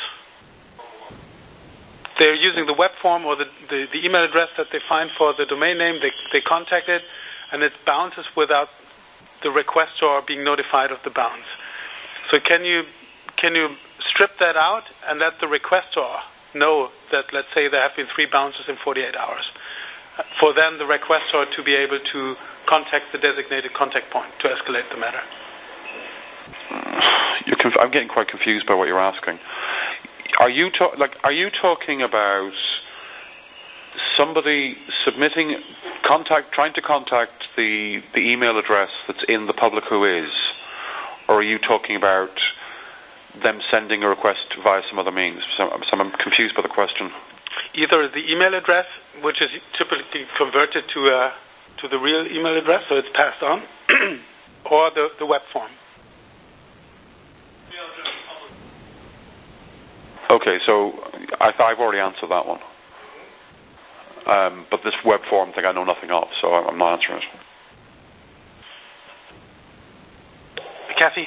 They're using the web form or the, the, the email address that they find for the domain name, they, they contact it, and it bounces without the requestor being notified of the bounce. So can you can you strip that out and let the requestor know that, let's say, there have been three bounces in forty-eight hours, for then the requestor to be able to contact the designated contact point to escalate the matter? You're conf- I'm getting quite confused by what you're asking. Are you ta- like? Are you talking about somebody submitting contact, trying to contact the the email address that's in the public who is, or are you talking about them sending a request via some other means? So, so I'm confused by the question. Either the email address, which is typically converted to a to the real email address, so it's passed on, or the the web form. Okay, so I th- I've already answered that one. Um, but this web form thing I know nothing of, so I'm not answering it. Kathy?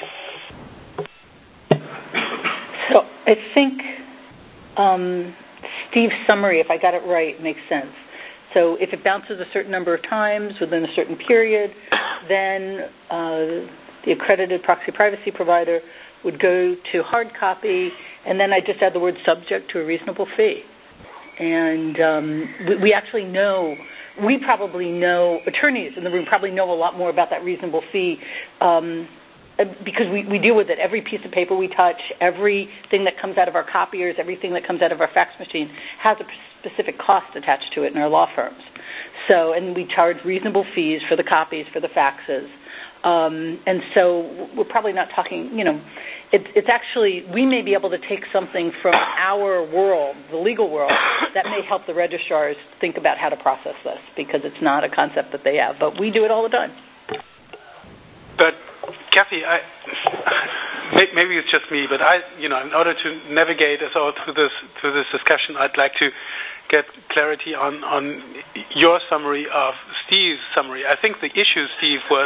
So I think um, Steve's summary, if I got it right, makes sense. So if it bounces a certain number of times within a certain period, then uh, the accredited proxy privacy provider would go to hard copy, and then I just add the word subject to a reasonable fee. And um, we, we actually know, we probably know, attorneys in the room probably know a lot more about that reasonable fee um, because we, we deal with it. Every piece of paper we touch, everything that comes out of our copiers, everything that comes out of our fax machine has a specific cost attached to it in our law firms. So, and we charge reasonable fees for the copies, for the faxes. Um, and so we're probably not talking, you know, it, it's actually, we may be able to take something from our world, the legal world, that may help the registrars think about how to process this, because it's not a concept that they have. But we do it all the time. But, Kathy, I, maybe it's just me, but I, you know, in order to navigate us all through this, through this discussion, I'd like to get clarity on, on your summary of Steve's summary. I think the issue, Steve, was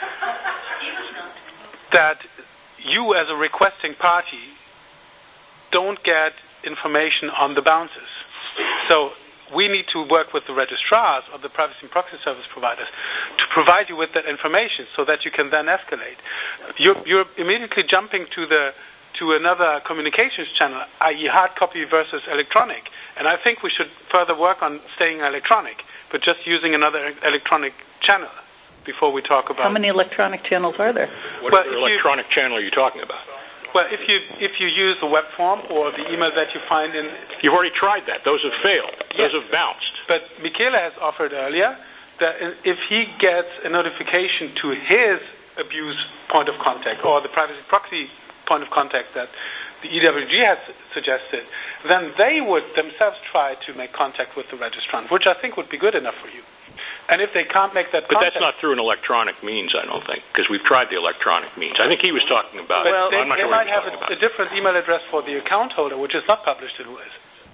that you as a requesting party don't get information on the bounces. So we need to work with the registrars or the privacy and proxy service providers to provide you with that information so that you can then escalate. You're, you're immediately jumping to the to another communications channel, that is hard copy versus electronic. And I think we should further work on staying electronic, but just using another electronic channel before we talk about... How many electronic channels are there? What well, other electronic you, channel are you talking about? Well, if you if you use the web form or the email that you find in... You've already tried that. Those have failed. Those yes. have bounced. But Michele has offered earlier that if he gets a notification to his abuse point of contact or the privacy proxy point of contact that the E W G has suggested, then they would themselves try to make contact with the registrant, which I think would be good enough for you. And if they can't make that But contact... that's not through an electronic means, I don't think, because we've tried the electronic means. I think he was talking about... But well, they, I'm not they sure might what have a, a, a different email address for the account holder, which is not published in Whois.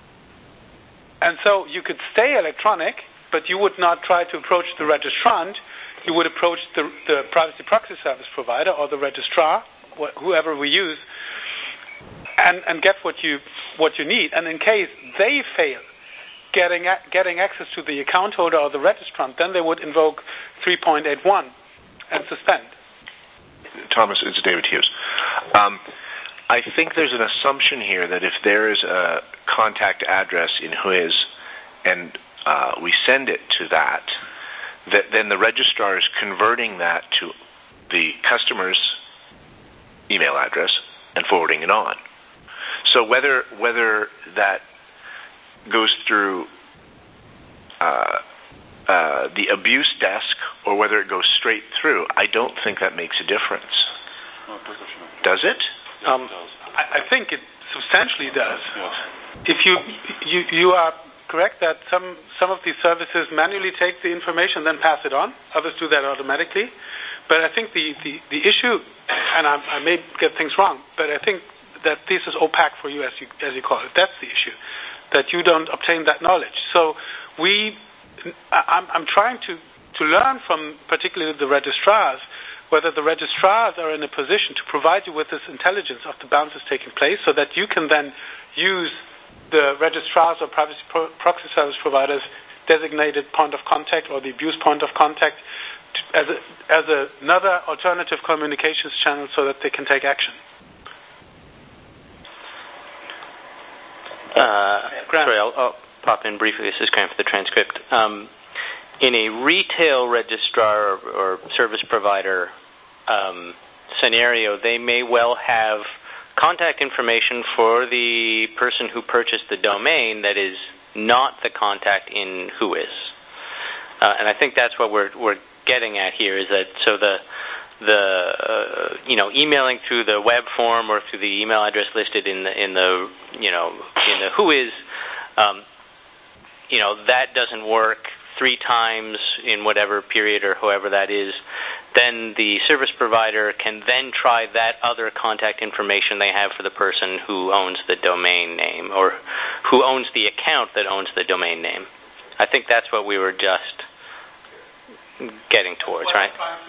And so you could stay electronic, but you would not try to approach the registrant. You would approach the, the privacy proxy service provider or the registrar, wh- whoever we use, and, and get what you what you need. And in case they fail getting a, getting access to the account holder or the registrant, then they would invoke three point eight one and suspend. Thomas, it's David Hughes. Um, I think there's an assumption here that if there is a contact address in Whois and uh, we send it to that, that then the registrar is converting that to the customer's email address and forwarding it on. So whether whether that goes through uh, uh, the abuse desk or whether it goes straight through, I don't think that makes a difference. Does it? Um, I, I think it substantially does. If you, you you are correct that some some of these services manually take the information then pass it on. Others do that automatically. But I think the, the, the issue, and I, I may get things wrong, but I think that this is opaque for you, as you as you call it. That's the issue, that you don't obtain that knowledge. So we, I'm, I'm trying to, to learn from particularly the registrars whether the registrars are in a position to provide you with this intelligence of the bounces taking place so that you can then use the registrars or privacy pro- proxy service providers designated point of contact or the abuse point of contact to, as, a, as a, another alternative communications channel so that they can take action. Uh, sorry, I'll, I'll pop in briefly. This is Graham for the transcript. Um, in a retail registrar or, or service provider um, scenario, they may well have contact information for the person who purchased the domain that is not the contact in Whois. Uh, and I think that's what we're we're getting at here is that so the the uh, you know emailing through the web form or through the email address listed in the in the you know in the Whois, um, you know that doesn't work three times in whatever period or however that is. Then the service provider can then try that other contact information they have for the person who owns the domain name or who owns the account that owns the domain name. I think that's what we were just getting towards, right?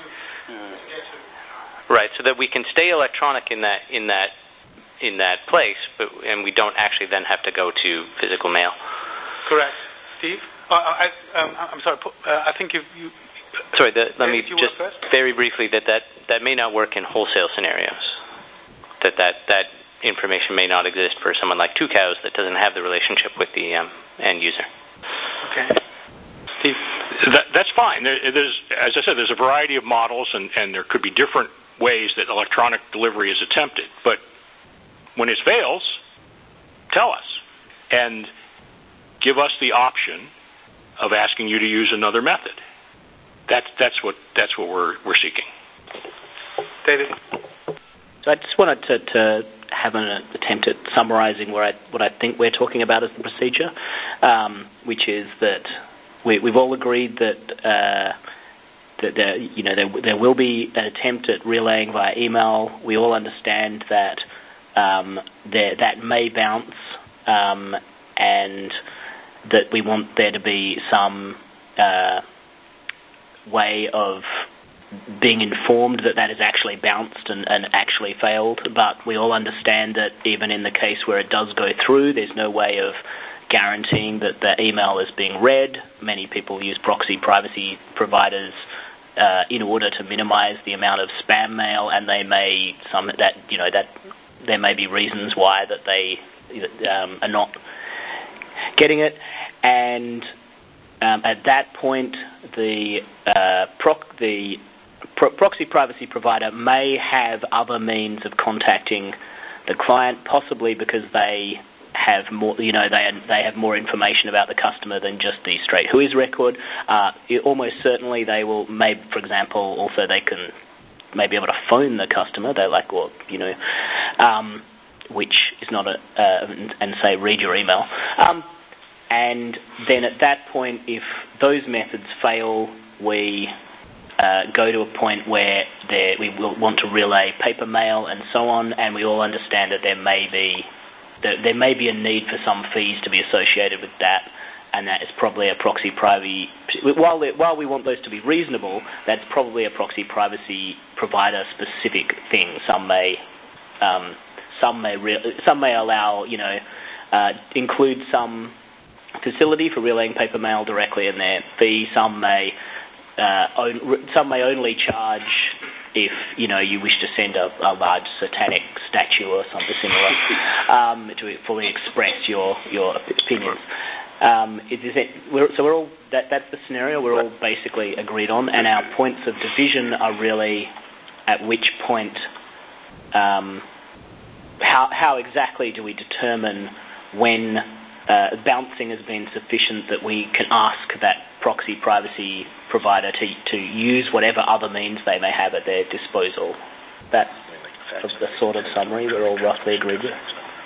Right, so that we can stay electronic in that in that in that place, but and we don't actually then have to go to physical mail. Correct, Steve. Uh, I, um, I'm sorry. Uh, I think you. you sorry, the, let me just very briefly that, that that may not work in wholesale scenarios. That that that information may not exist for someone like Two Cows that doesn't have the relationship with the um, end user. Okay, Steve. That, that's fine. There, there's, as I said, there's a variety of models, and, and there could be different ways that electronic delivery is attempted. But when it fails, tell us and give us the option of asking you to use another method. That's that's what that's what we're we're seeking. David. So I just wanted to, to have an attempt at summarising what I what I think we're talking about as the procedure, um, which is that we, we've all agreed that uh, that there, you know there there will be an attempt at relaying via email. We all understand that um, there, that may bounce, um, and that we want there to be some uh, way of being informed that that has actually bounced and, and actually failed. But we all understand that even in the case where it does go through, there's no way of guaranteeing that the email is being read. Many people use proxy privacy providers uh, in order to minimize the amount of spam mail, and they may some that you know that there may be reasons why that they um, are not getting it, and um, at that point, the uh, proc- the pro- proxy privacy provider may have other means of contacting the client, possibly because they have more, you know, they they have more information about the customer than just the straight whois record. Uh, it, almost certainly, they will, maybe, for example, also they can may be able to phone the customer. They like, or you know, um, which is not a uh, and, and say read your email. Um, and then at that point, if those methods fail, we uh, go to a point where there, we will want to relay paper mail and so on, and we all understand that there may be that there may be a need for some fees to be associated with that, and that is probably a proxy privacy. While while we want those to be reasonable, that's probably a proxy privacy provider specific thing. Some may um, some may re- some may allow you know uh, include some facility for relaying paper mail directly in their fee. Some may uh, own, some may only charge if you know you wish to send a, a large satanic statue or something similar um, to fully express your your opinions. Um, it is it, we're, so we're all that that's the scenario we're all basically agreed on, and our points of division are really at which point um, how how exactly do we determine when uh, bouncing has been sufficient that we can ask that proxy privacy provider to to use whatever other means they may have at their disposal. That's the sort of summary we're all roughly agreed with.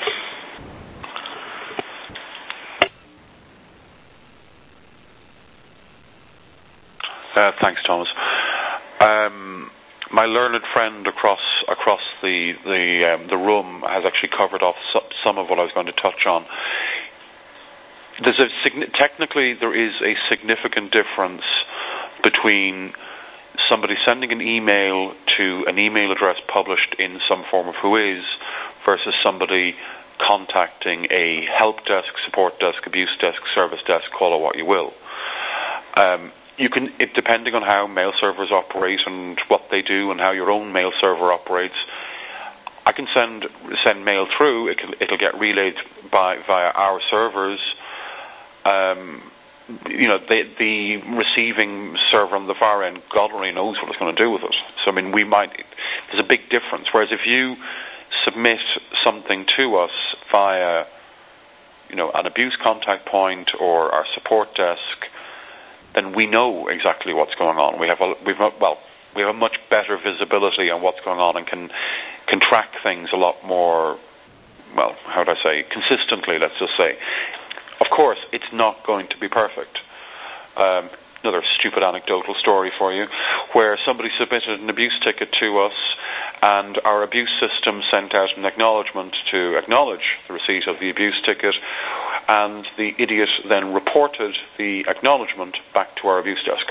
Uh, thanks, Thomas. Um, my learned friend across across the the um, the room has actually covered off some of what I was going to touch on. There's a technically there is a significant difference between somebody sending an email to an email address published in some form of whois versus somebody contacting a help desk, support desk, abuse desk, service desk, call it what you will. Um, you can, it, depending on how mail servers operate and what they do and how your own mail server operates, I can send send mail through. It can, it'll get relayed by via our servers. Um, you know, the, the receiving server on the far end, God only knows what it's going to do with it. So, I mean, we might, there's a big difference. Whereas if you submit something to us via, you know, an abuse contact point or our support desk, then we know exactly what's going on. We have a, we've a, well, we have a much better visibility on what's going on and can can track things a lot more, well, how would I say, consistently, let's just say. Of course, it's not going to be perfect. Um, another stupid anecdotal story for you, where somebody submitted an abuse ticket to us and our abuse system sent out an acknowledgement to acknowledge the receipt of the abuse ticket, and the idiot then reported the acknowledgement back to our abuse desk.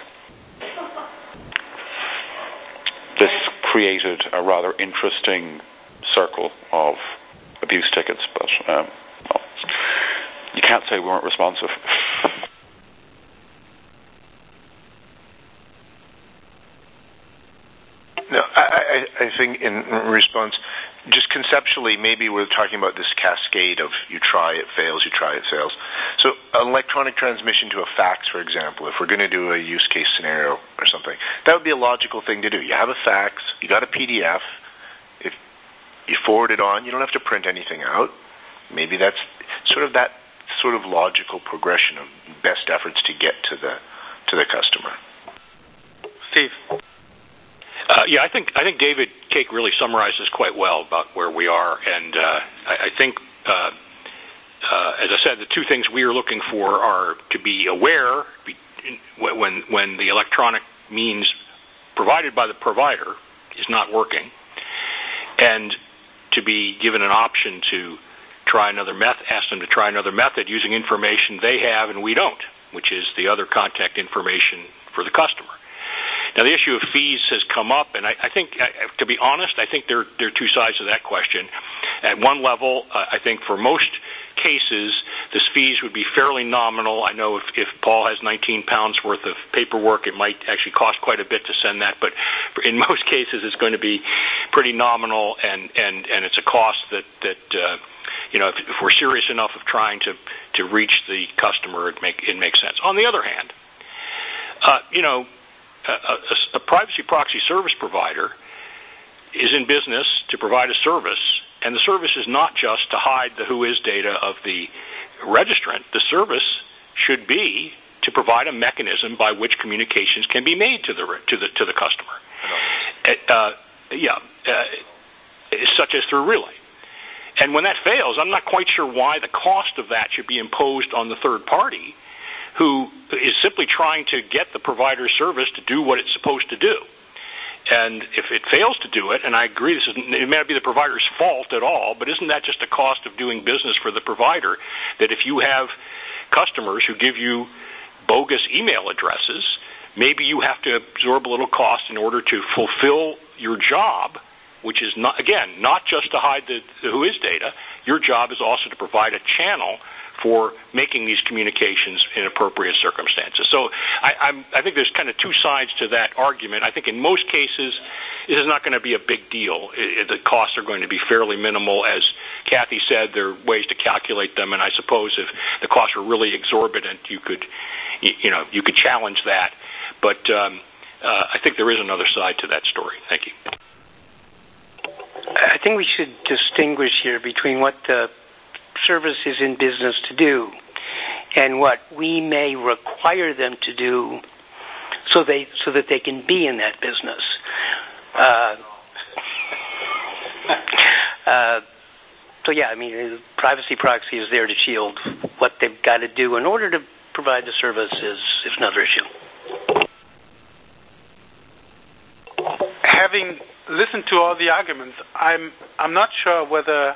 This created a rather interesting circle of abuse tickets, but um, well, you can't say we weren't responsive. No, I, I, I think in response, just conceptually, maybe we're talking about this cascade of you try, it fails, you try, it fails. So an electronic transmission to a fax, for example, if we're going to do a use case scenario or something, that would be a logical thing to do. You have a fax, you got a P D F, if you forward it on, you don't have to print anything out. Maybe that's sort of that sort of logical progression of best efforts to get to the to the customer. Steve. Uh, yeah, I think I think David Cake really summarizes quite well about where we are, and uh, I, I think, uh, uh, as I said, the two things we are looking for are to be aware be, when when the electronic means provided by the provider is not working, and to be given an option to try another method, ask them to try another method using information they have and we don't, which is the other contact information for the customer. Now, the issue of fees has come up, and I, I think, to be honest, I think there, there are two sides to that question. At one level, uh, I think for most cases, this fees would be fairly nominal. I know if, if Paul has nineteen pounds worth of paperwork, it might actually cost quite a bit to send that, but in most cases, it's going to be pretty nominal, and, and, and it's a cost that, that uh, you know, if, if we're serious enough of trying to, to reach the customer, it, make, it makes sense. On the other hand, uh, you know, a, a, a privacy proxy service provider is in business to provide a service, and the service is not just to hide the who is data of the registrant. The service should be to provide a mechanism by which communications can be made to the to the to the customer. Uh, yeah, uh, such as through relay. And when that fails, I'm not quite sure why the cost of that should be imposed on the third party, who is simply trying to get the provider's service to do what it's supposed to do. And if it fails to do it, and I agree, this is, it may not be the provider's fault at all, but isn't that just a cost of doing business for the provider, that if you have customers who give you bogus email addresses, maybe you have to absorb a little cost in order to fulfill your job, which is, not, again, not just to hide the, the who is data. Your job is also to provide a channel for making these communications in appropriate circumstances. So I, I'm, I think there's kind of two sides to that argument. I think in most cases, this is not going to be a big deal. It, it, the costs are going to be fairly minimal. As Kathy said, there are ways to calculate them, and I suppose if the costs are really exorbitant, you could, you, you know, you could challenge that. But um, uh, I think there is another side to that story. Thank you. I think we should distinguish here between what the service is in business to do and what we may require them to do so they so that they can be in that business. Uh, uh, so yeah, I mean, privacy proxy is there to shield what they've got to do in order to provide the service is, is another issue. Having listened to all the arguments, I'm I'm not sure whether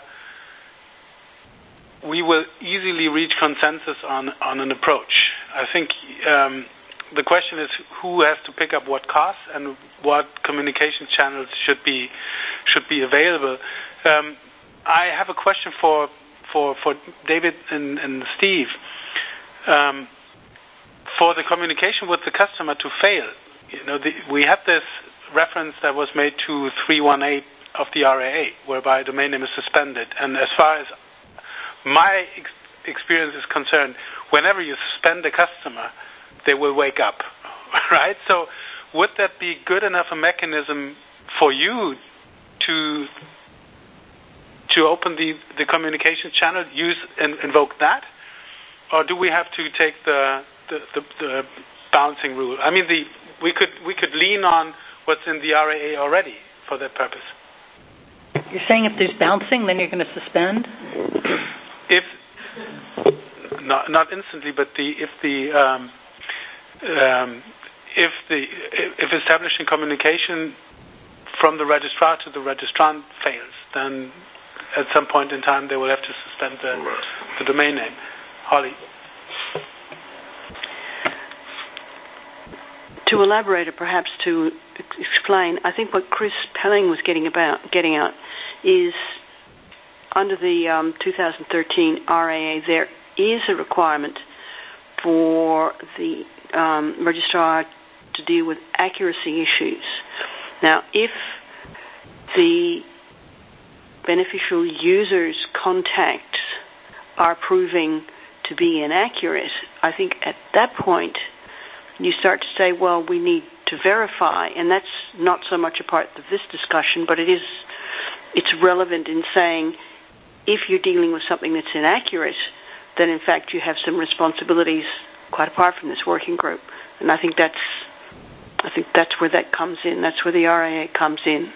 we will easily reach consensus on, on an approach. I think um, the question is who has to pick up what costs and what communication channels should be should be available. Um, I have a question for for for David and, and Steve. Um, for the communication with the customer to fail, you know, the, we have this reference that was made to three one eight of the R A A, whereby a domain name is suspended. And as far as my ex- experience is concerned, whenever you suspend a customer, they will wake up, right? So would that be good enough a mechanism for you to to open the, the communication channel, use and invoke that? Or do we have to take the the, the, the bouncing rule? I mean, the we could we could lean on what's in the R A A already for that purpose. You're saying if there's bouncing, then you're going to suspend? If not not instantly, but the if the um, um, if the if establishing communication from the registrar to the registrant fails, then at some point in time they will have to suspend the, the domain name. Holly. To elaborate, or perhaps to explain, I think what Chris Pelling was getting about getting at is under the um, two thousand thirteen R A A, there is a requirement for the um, registrar to deal with accuracy issues. Now, if the beneficial user's contacts are proving to be inaccurate, I think at that point you start to say, well, we need to verify, and that's not so much a part of this discussion, but it is, it's relevant in saying if you're dealing with something that's inaccurate, then in fact you have some responsibilities quite apart from this working group. And I think that's, I think that's where that comes in. That's where the R A A comes in.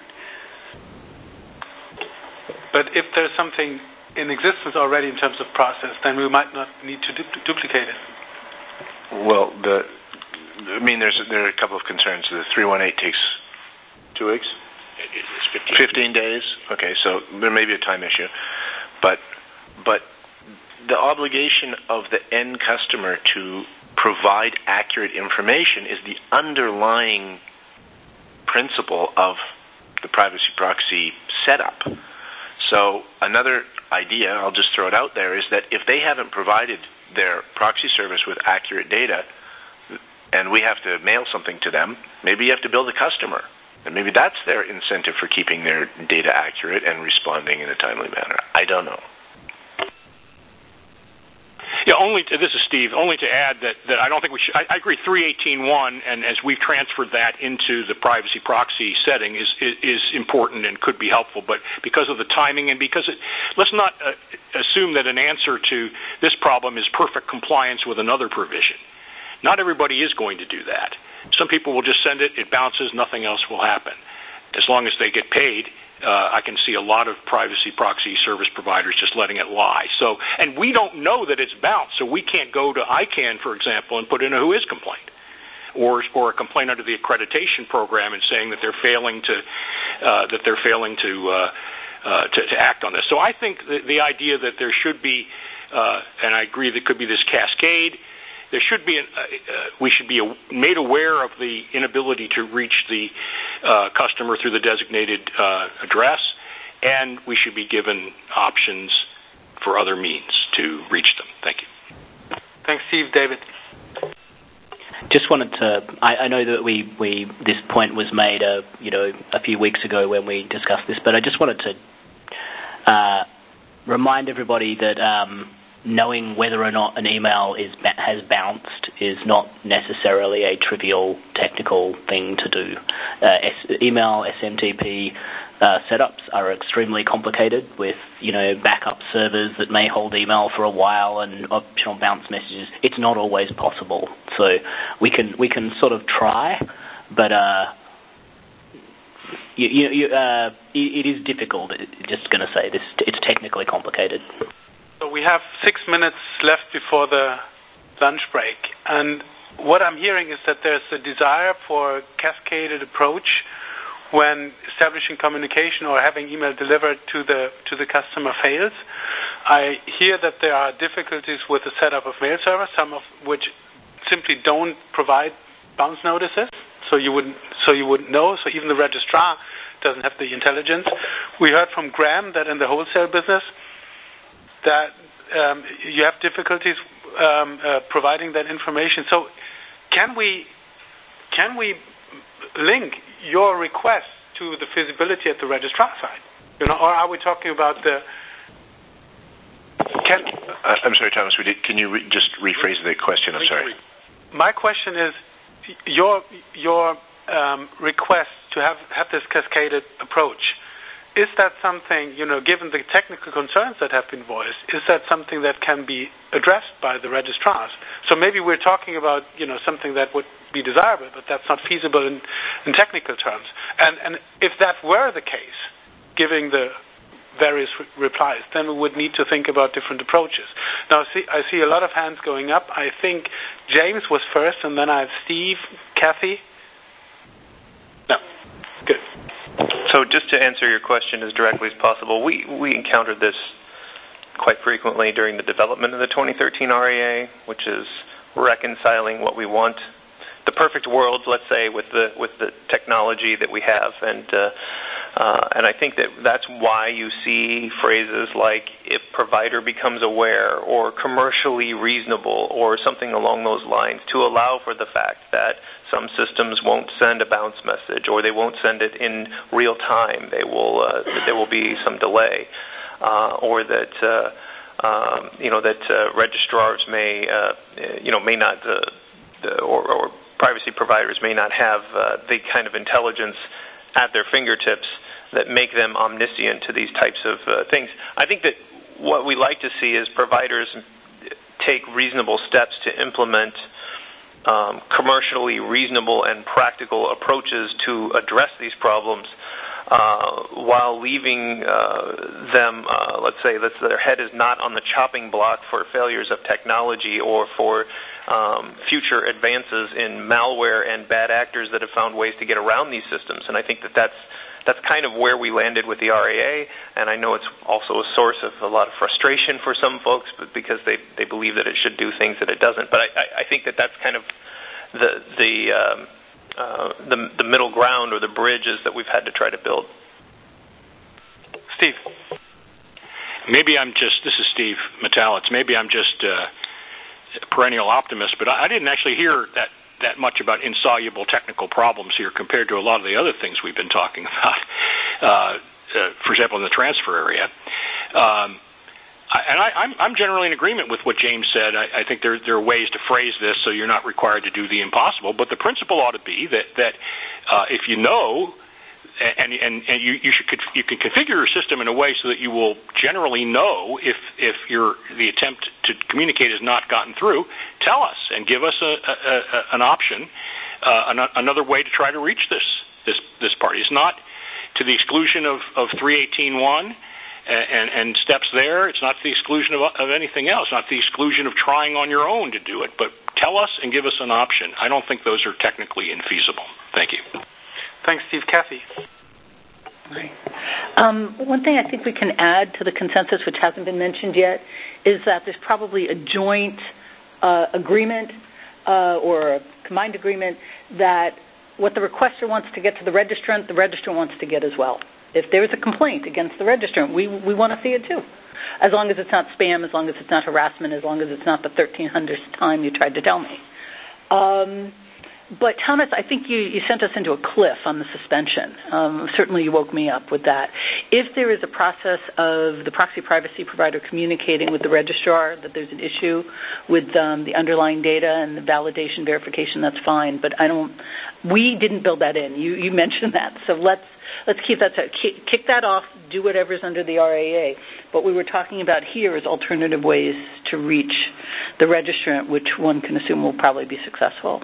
But if there's something in existence already in terms of process, then we might not need to du- duplicate it. Well, the I mean, there's there are a couple of concerns. The three one eight takes two weeks? It's fifteen. fifteen days? Okay, so there may be a time issue. But but the obligation of the end customer to provide accurate information is the underlying principle of the privacy proxy setup. So another idea, I'll just throw it out there, is that if they haven't provided their proxy service with accurate data, and we have to mail something to them, maybe you have to build a customer. And maybe that's their incentive for keeping their data accurate and responding in a timely manner. I don't know. Yeah, only to, this is Steve. Only to add that, that I don't think we should. I, I agree. three eighteen one, and as we've transferred that into the privacy proxy setting, is, is is important and could be helpful. But because of the timing and because it, let's not uh, assume that an answer to this problem is perfect compliance with another provision. Not everybody is going to do that. Some people will just send it. It bounces. Nothing else will happen. As long as they get paid. Uh, I can see a lot of privacy proxy service providers just letting it lie. So, and we don't know that it's bounced, so we can't go to I CANN, for example, and put in a who is complaint, or or a complaint under the accreditation program and saying that they're failing to uh, that they're failing to, uh, uh, to to act on this. So I think the, the idea that there should be, uh, and I agree, there could be this cascade. There should be, an, uh, uh, we should be made aware of the inability to reach the uh, customer through the designated uh, address, and we should be given options for other means to reach them. Thank you. Thanks, Steve. David. Just wanted to. I, I know that we, we this point was made, uh, you know, a few weeks ago when we discussed this, but I just wanted to uh, remind everybody that. Um, knowing whether or not an email is has bounced is not necessarily a trivial technical thing to do. Uh, S- email S M T P uh, setups are extremely complicated with, you know, backup servers that may hold email for a while and optional bounce messages. It's not always possible. So we can we can sort of try, but uh, you, you, you, uh, it, it is difficult. Just going to say this. It's technically complicated. So we have six minutes left before the lunch break, and what I'm hearing is that there's a desire for a cascaded approach when establishing communication or having email delivered to the to the customer fails. I hear that there are difficulties with the setup of mail servers, some of which simply don't provide bounce notices, so you wouldn't so you wouldn't know. So even the registrar doesn't have the intelligence. We heard from Graham that in the wholesale business, that um, you have difficulties um, uh, providing that information. So, can we can we link your request to the feasibility at the registrar side? You know, or are we talking about the? Can uh, I'm sorry, Thomas. We did, can you re- just rephrase the question? I'm sorry. My question is your your um, request to have have this cascaded approach. Is that something, you know, given the technical concerns that have been voiced, is that something that can be addressed by the registrars? So maybe we're talking about, you know, something that would be desirable, but that's not feasible in, in technical terms. And, and if that were the case, giving the various re- replies, then we would need to think about different approaches. Now, see, I see a lot of hands going up. I think James was first, and then I have Steve, Kathy. No. Good. So just to answer your question as directly as possible, we, we encountered this quite frequently during the development of the twenty thirteen R A A, which is reconciling what we want, the perfect world, let's say, with the with the technology that we have, and uh, uh, and I think that that's why you see phrases like "if provider becomes aware" or "commercially reasonable" or something along those lines, to allow for the fact that some systems won't send a bounce message, or they won't send it in real time. They will uh, there will be some delay, uh, or that uh, um, you know that uh, registrars may uh, you know may not uh, the, or, or privacy providers may not have uh, the kind of intelligence at their fingertips that make them omniscient to these types of uh, things. I think that what we like to see is providers take reasonable steps to implement um, commercially reasonable and practical approaches to address these problems, uh, while leaving uh, them, uh, let's say, that their head is not on the chopping block for failures of technology or for um, future advances in malware and bad actors that have found ways to get around these systems. And I think that that's That's kind of where we landed with the R A A, and I know it's also a source of a lot of frustration for some folks, but because they, they believe that it should do things that it doesn't. But I, I think that that's kind of the the, um, uh, the the middle ground or the bridges that we've had to try to build. Steve, maybe I'm just this is Steve Metalitz. Maybe I'm just uh, a perennial optimist, but I, I didn't actually hear that. that much about insoluble technical problems here compared to a lot of the other things we've been talking about, uh, uh, for example, in the transfer area. Um, and I, I'm, I'm generally in agreement with what James said. I, I think there, there are ways to phrase this so you're not required to do the impossible. But the principle ought to be that, that uh, if you know, and, and, and you, you, should, you can configure your system in a way so that you will generally know if, if your, the attempt to communicate has not gotten through, tell us and give us a, a, a, an option, uh, an, another way to try to reach this, this, this party. It's not to the exclusion of, of three eighteen one. And, and steps there. It's not to the exclusion of, of anything else, not to the exclusion of trying on your own to do it. But tell us and give us an option. I don't think those are technically infeasible. Thank you. Thanks, Steve. Kathy? Right. Um, one thing I think we can add to the consensus, which hasn't been mentioned yet, is that there's probably a joint uh, agreement uh, or a combined agreement that what the requester wants to get to the registrant, the registrant wants to get as well. If there's a complaint against the registrant, we we want to see it too, as long as it's not spam, as long as it's not harassment, as long as it's not the thirteen hundredth time you tried to tell me. Um, but Thomas, I think you, you sent us into a cliff on the suspension. Um, certainly you woke me up with that. If there is a process of the proxy privacy provider communicating with the registrar that there's an issue with um, the underlying data and the validation verification, that's fine. But I don't. We didn't build that in. You you mentioned that, so let's. Let's keep that, kick that off, do whatever's under the R A A. What we were talking about here is alternative ways to reach the registrant, which one can assume will probably be successful.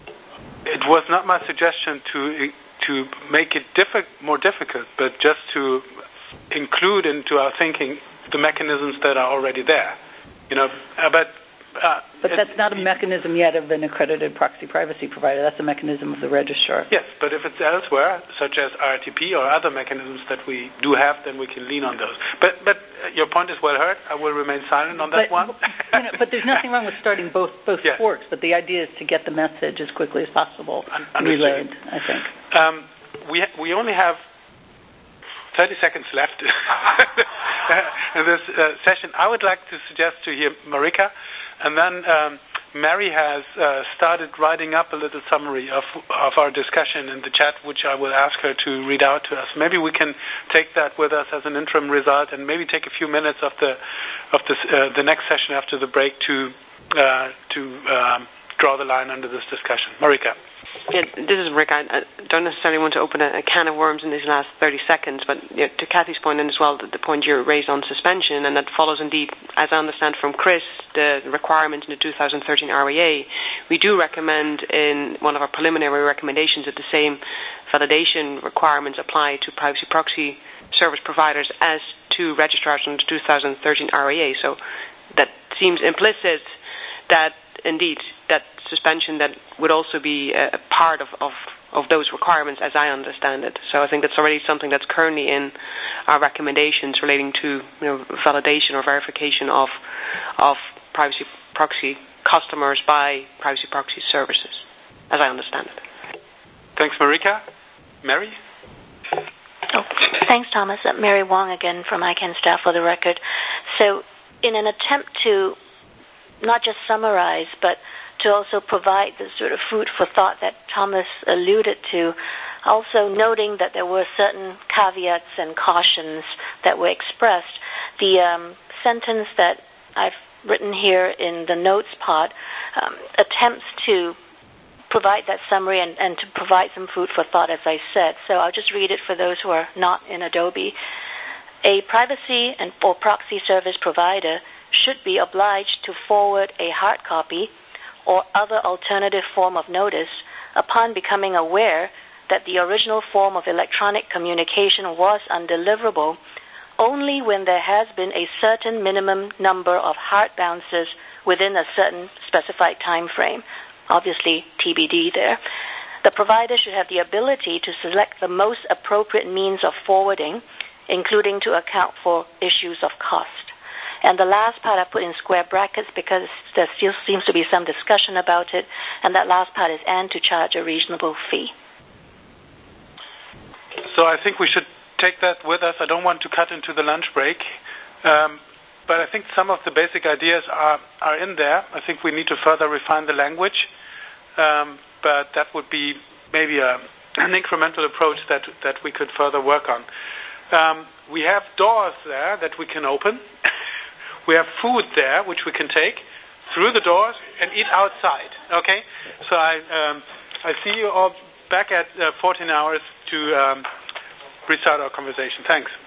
It was not my suggestion to to make it diffi- more difficult, but just to include into our thinking the mechanisms that are already there. You know, but uh, but that's not a mechanism yet of an accredited proxy privacy provider. That's a mechanism of the registrar. Yes, but if it's elsewhere, such as R T P or other mechanisms that we do have, then we can lean on those. But but your point is well heard. I will remain silent on that but, one. you know, but there's nothing wrong with starting both both yes. forks. But the idea is to get the message as quickly as possible Un- relayed, I think. Um, we ha- we only have thirty seconds left in this uh, session. I would like to suggest to hear Marika. And then um, Mary has uh, started writing up a little summary of of our discussion in the chat, which I will ask her to read out to us. Maybe we can take that with us as an interim result, and maybe take a few minutes of the of this, uh, the next session after the break to uh, to um, draw the line under this discussion. Marika. Yeah, this is Rick. I, I don't necessarily want to open a, a can of worms in these last thirty seconds, but you know, to Kathy's point, and as well the, the point you raised on suspension, and that follows indeed, as I understand from Chris, the requirement in the two thousand thirteen R A A. We do recommend in one of our preliminary recommendations that the same validation requirements apply to privacy proxy service providers as to registrars in the two thousand thirteen R A A. So that seems implicit that indeed that suspension that would also be a part of, of, of those requirements as I understand it. So I think that's already something that's currently in our recommendations relating to you know, validation or verification of of privacy proxy customers by privacy proxy services, as I understand it. Thanks, Marika. Mary? Oh, thanks, Thomas. Uh, Mary Wong again from I CAN staff for the record. So in an attempt to not just summarize, but to also provide the sort of food for thought that Thomas alluded to, also noting that there were certain caveats and cautions that were expressed. The um, sentence that I've written here in the notes part um, attempts to provide that summary and, and to provide some food for thought, as I said. So I'll just read it for those who are not in Adobe. A privacy and or proxy service provider should be obliged to forward a hard copy or other alternative form of notice upon becoming aware that the original form of electronic communication was undeliverable only when there has been a certain minimum number of hard bounces within a certain specified time frame. Obviously, T B D there. The provider should have the ability to select the most appropriate means of forwarding, including to account for issues of cost. And the last part I put in square brackets because there still seems to be some discussion about it, and that last part is and to charge a reasonable fee. So I think we should take that with us. I don't want to cut into the lunch break, um, but I think some of the basic ideas are, are in there. I think we need to further refine the language, um, but that would be maybe a, an incremental approach that, that we could further work on. Um, we have doors there that we can open. We have food there, which we can take through the doors and eat outside. Okay? So I um, I see you all back at uh, fourteen hours to um, restart our conversation. Thanks.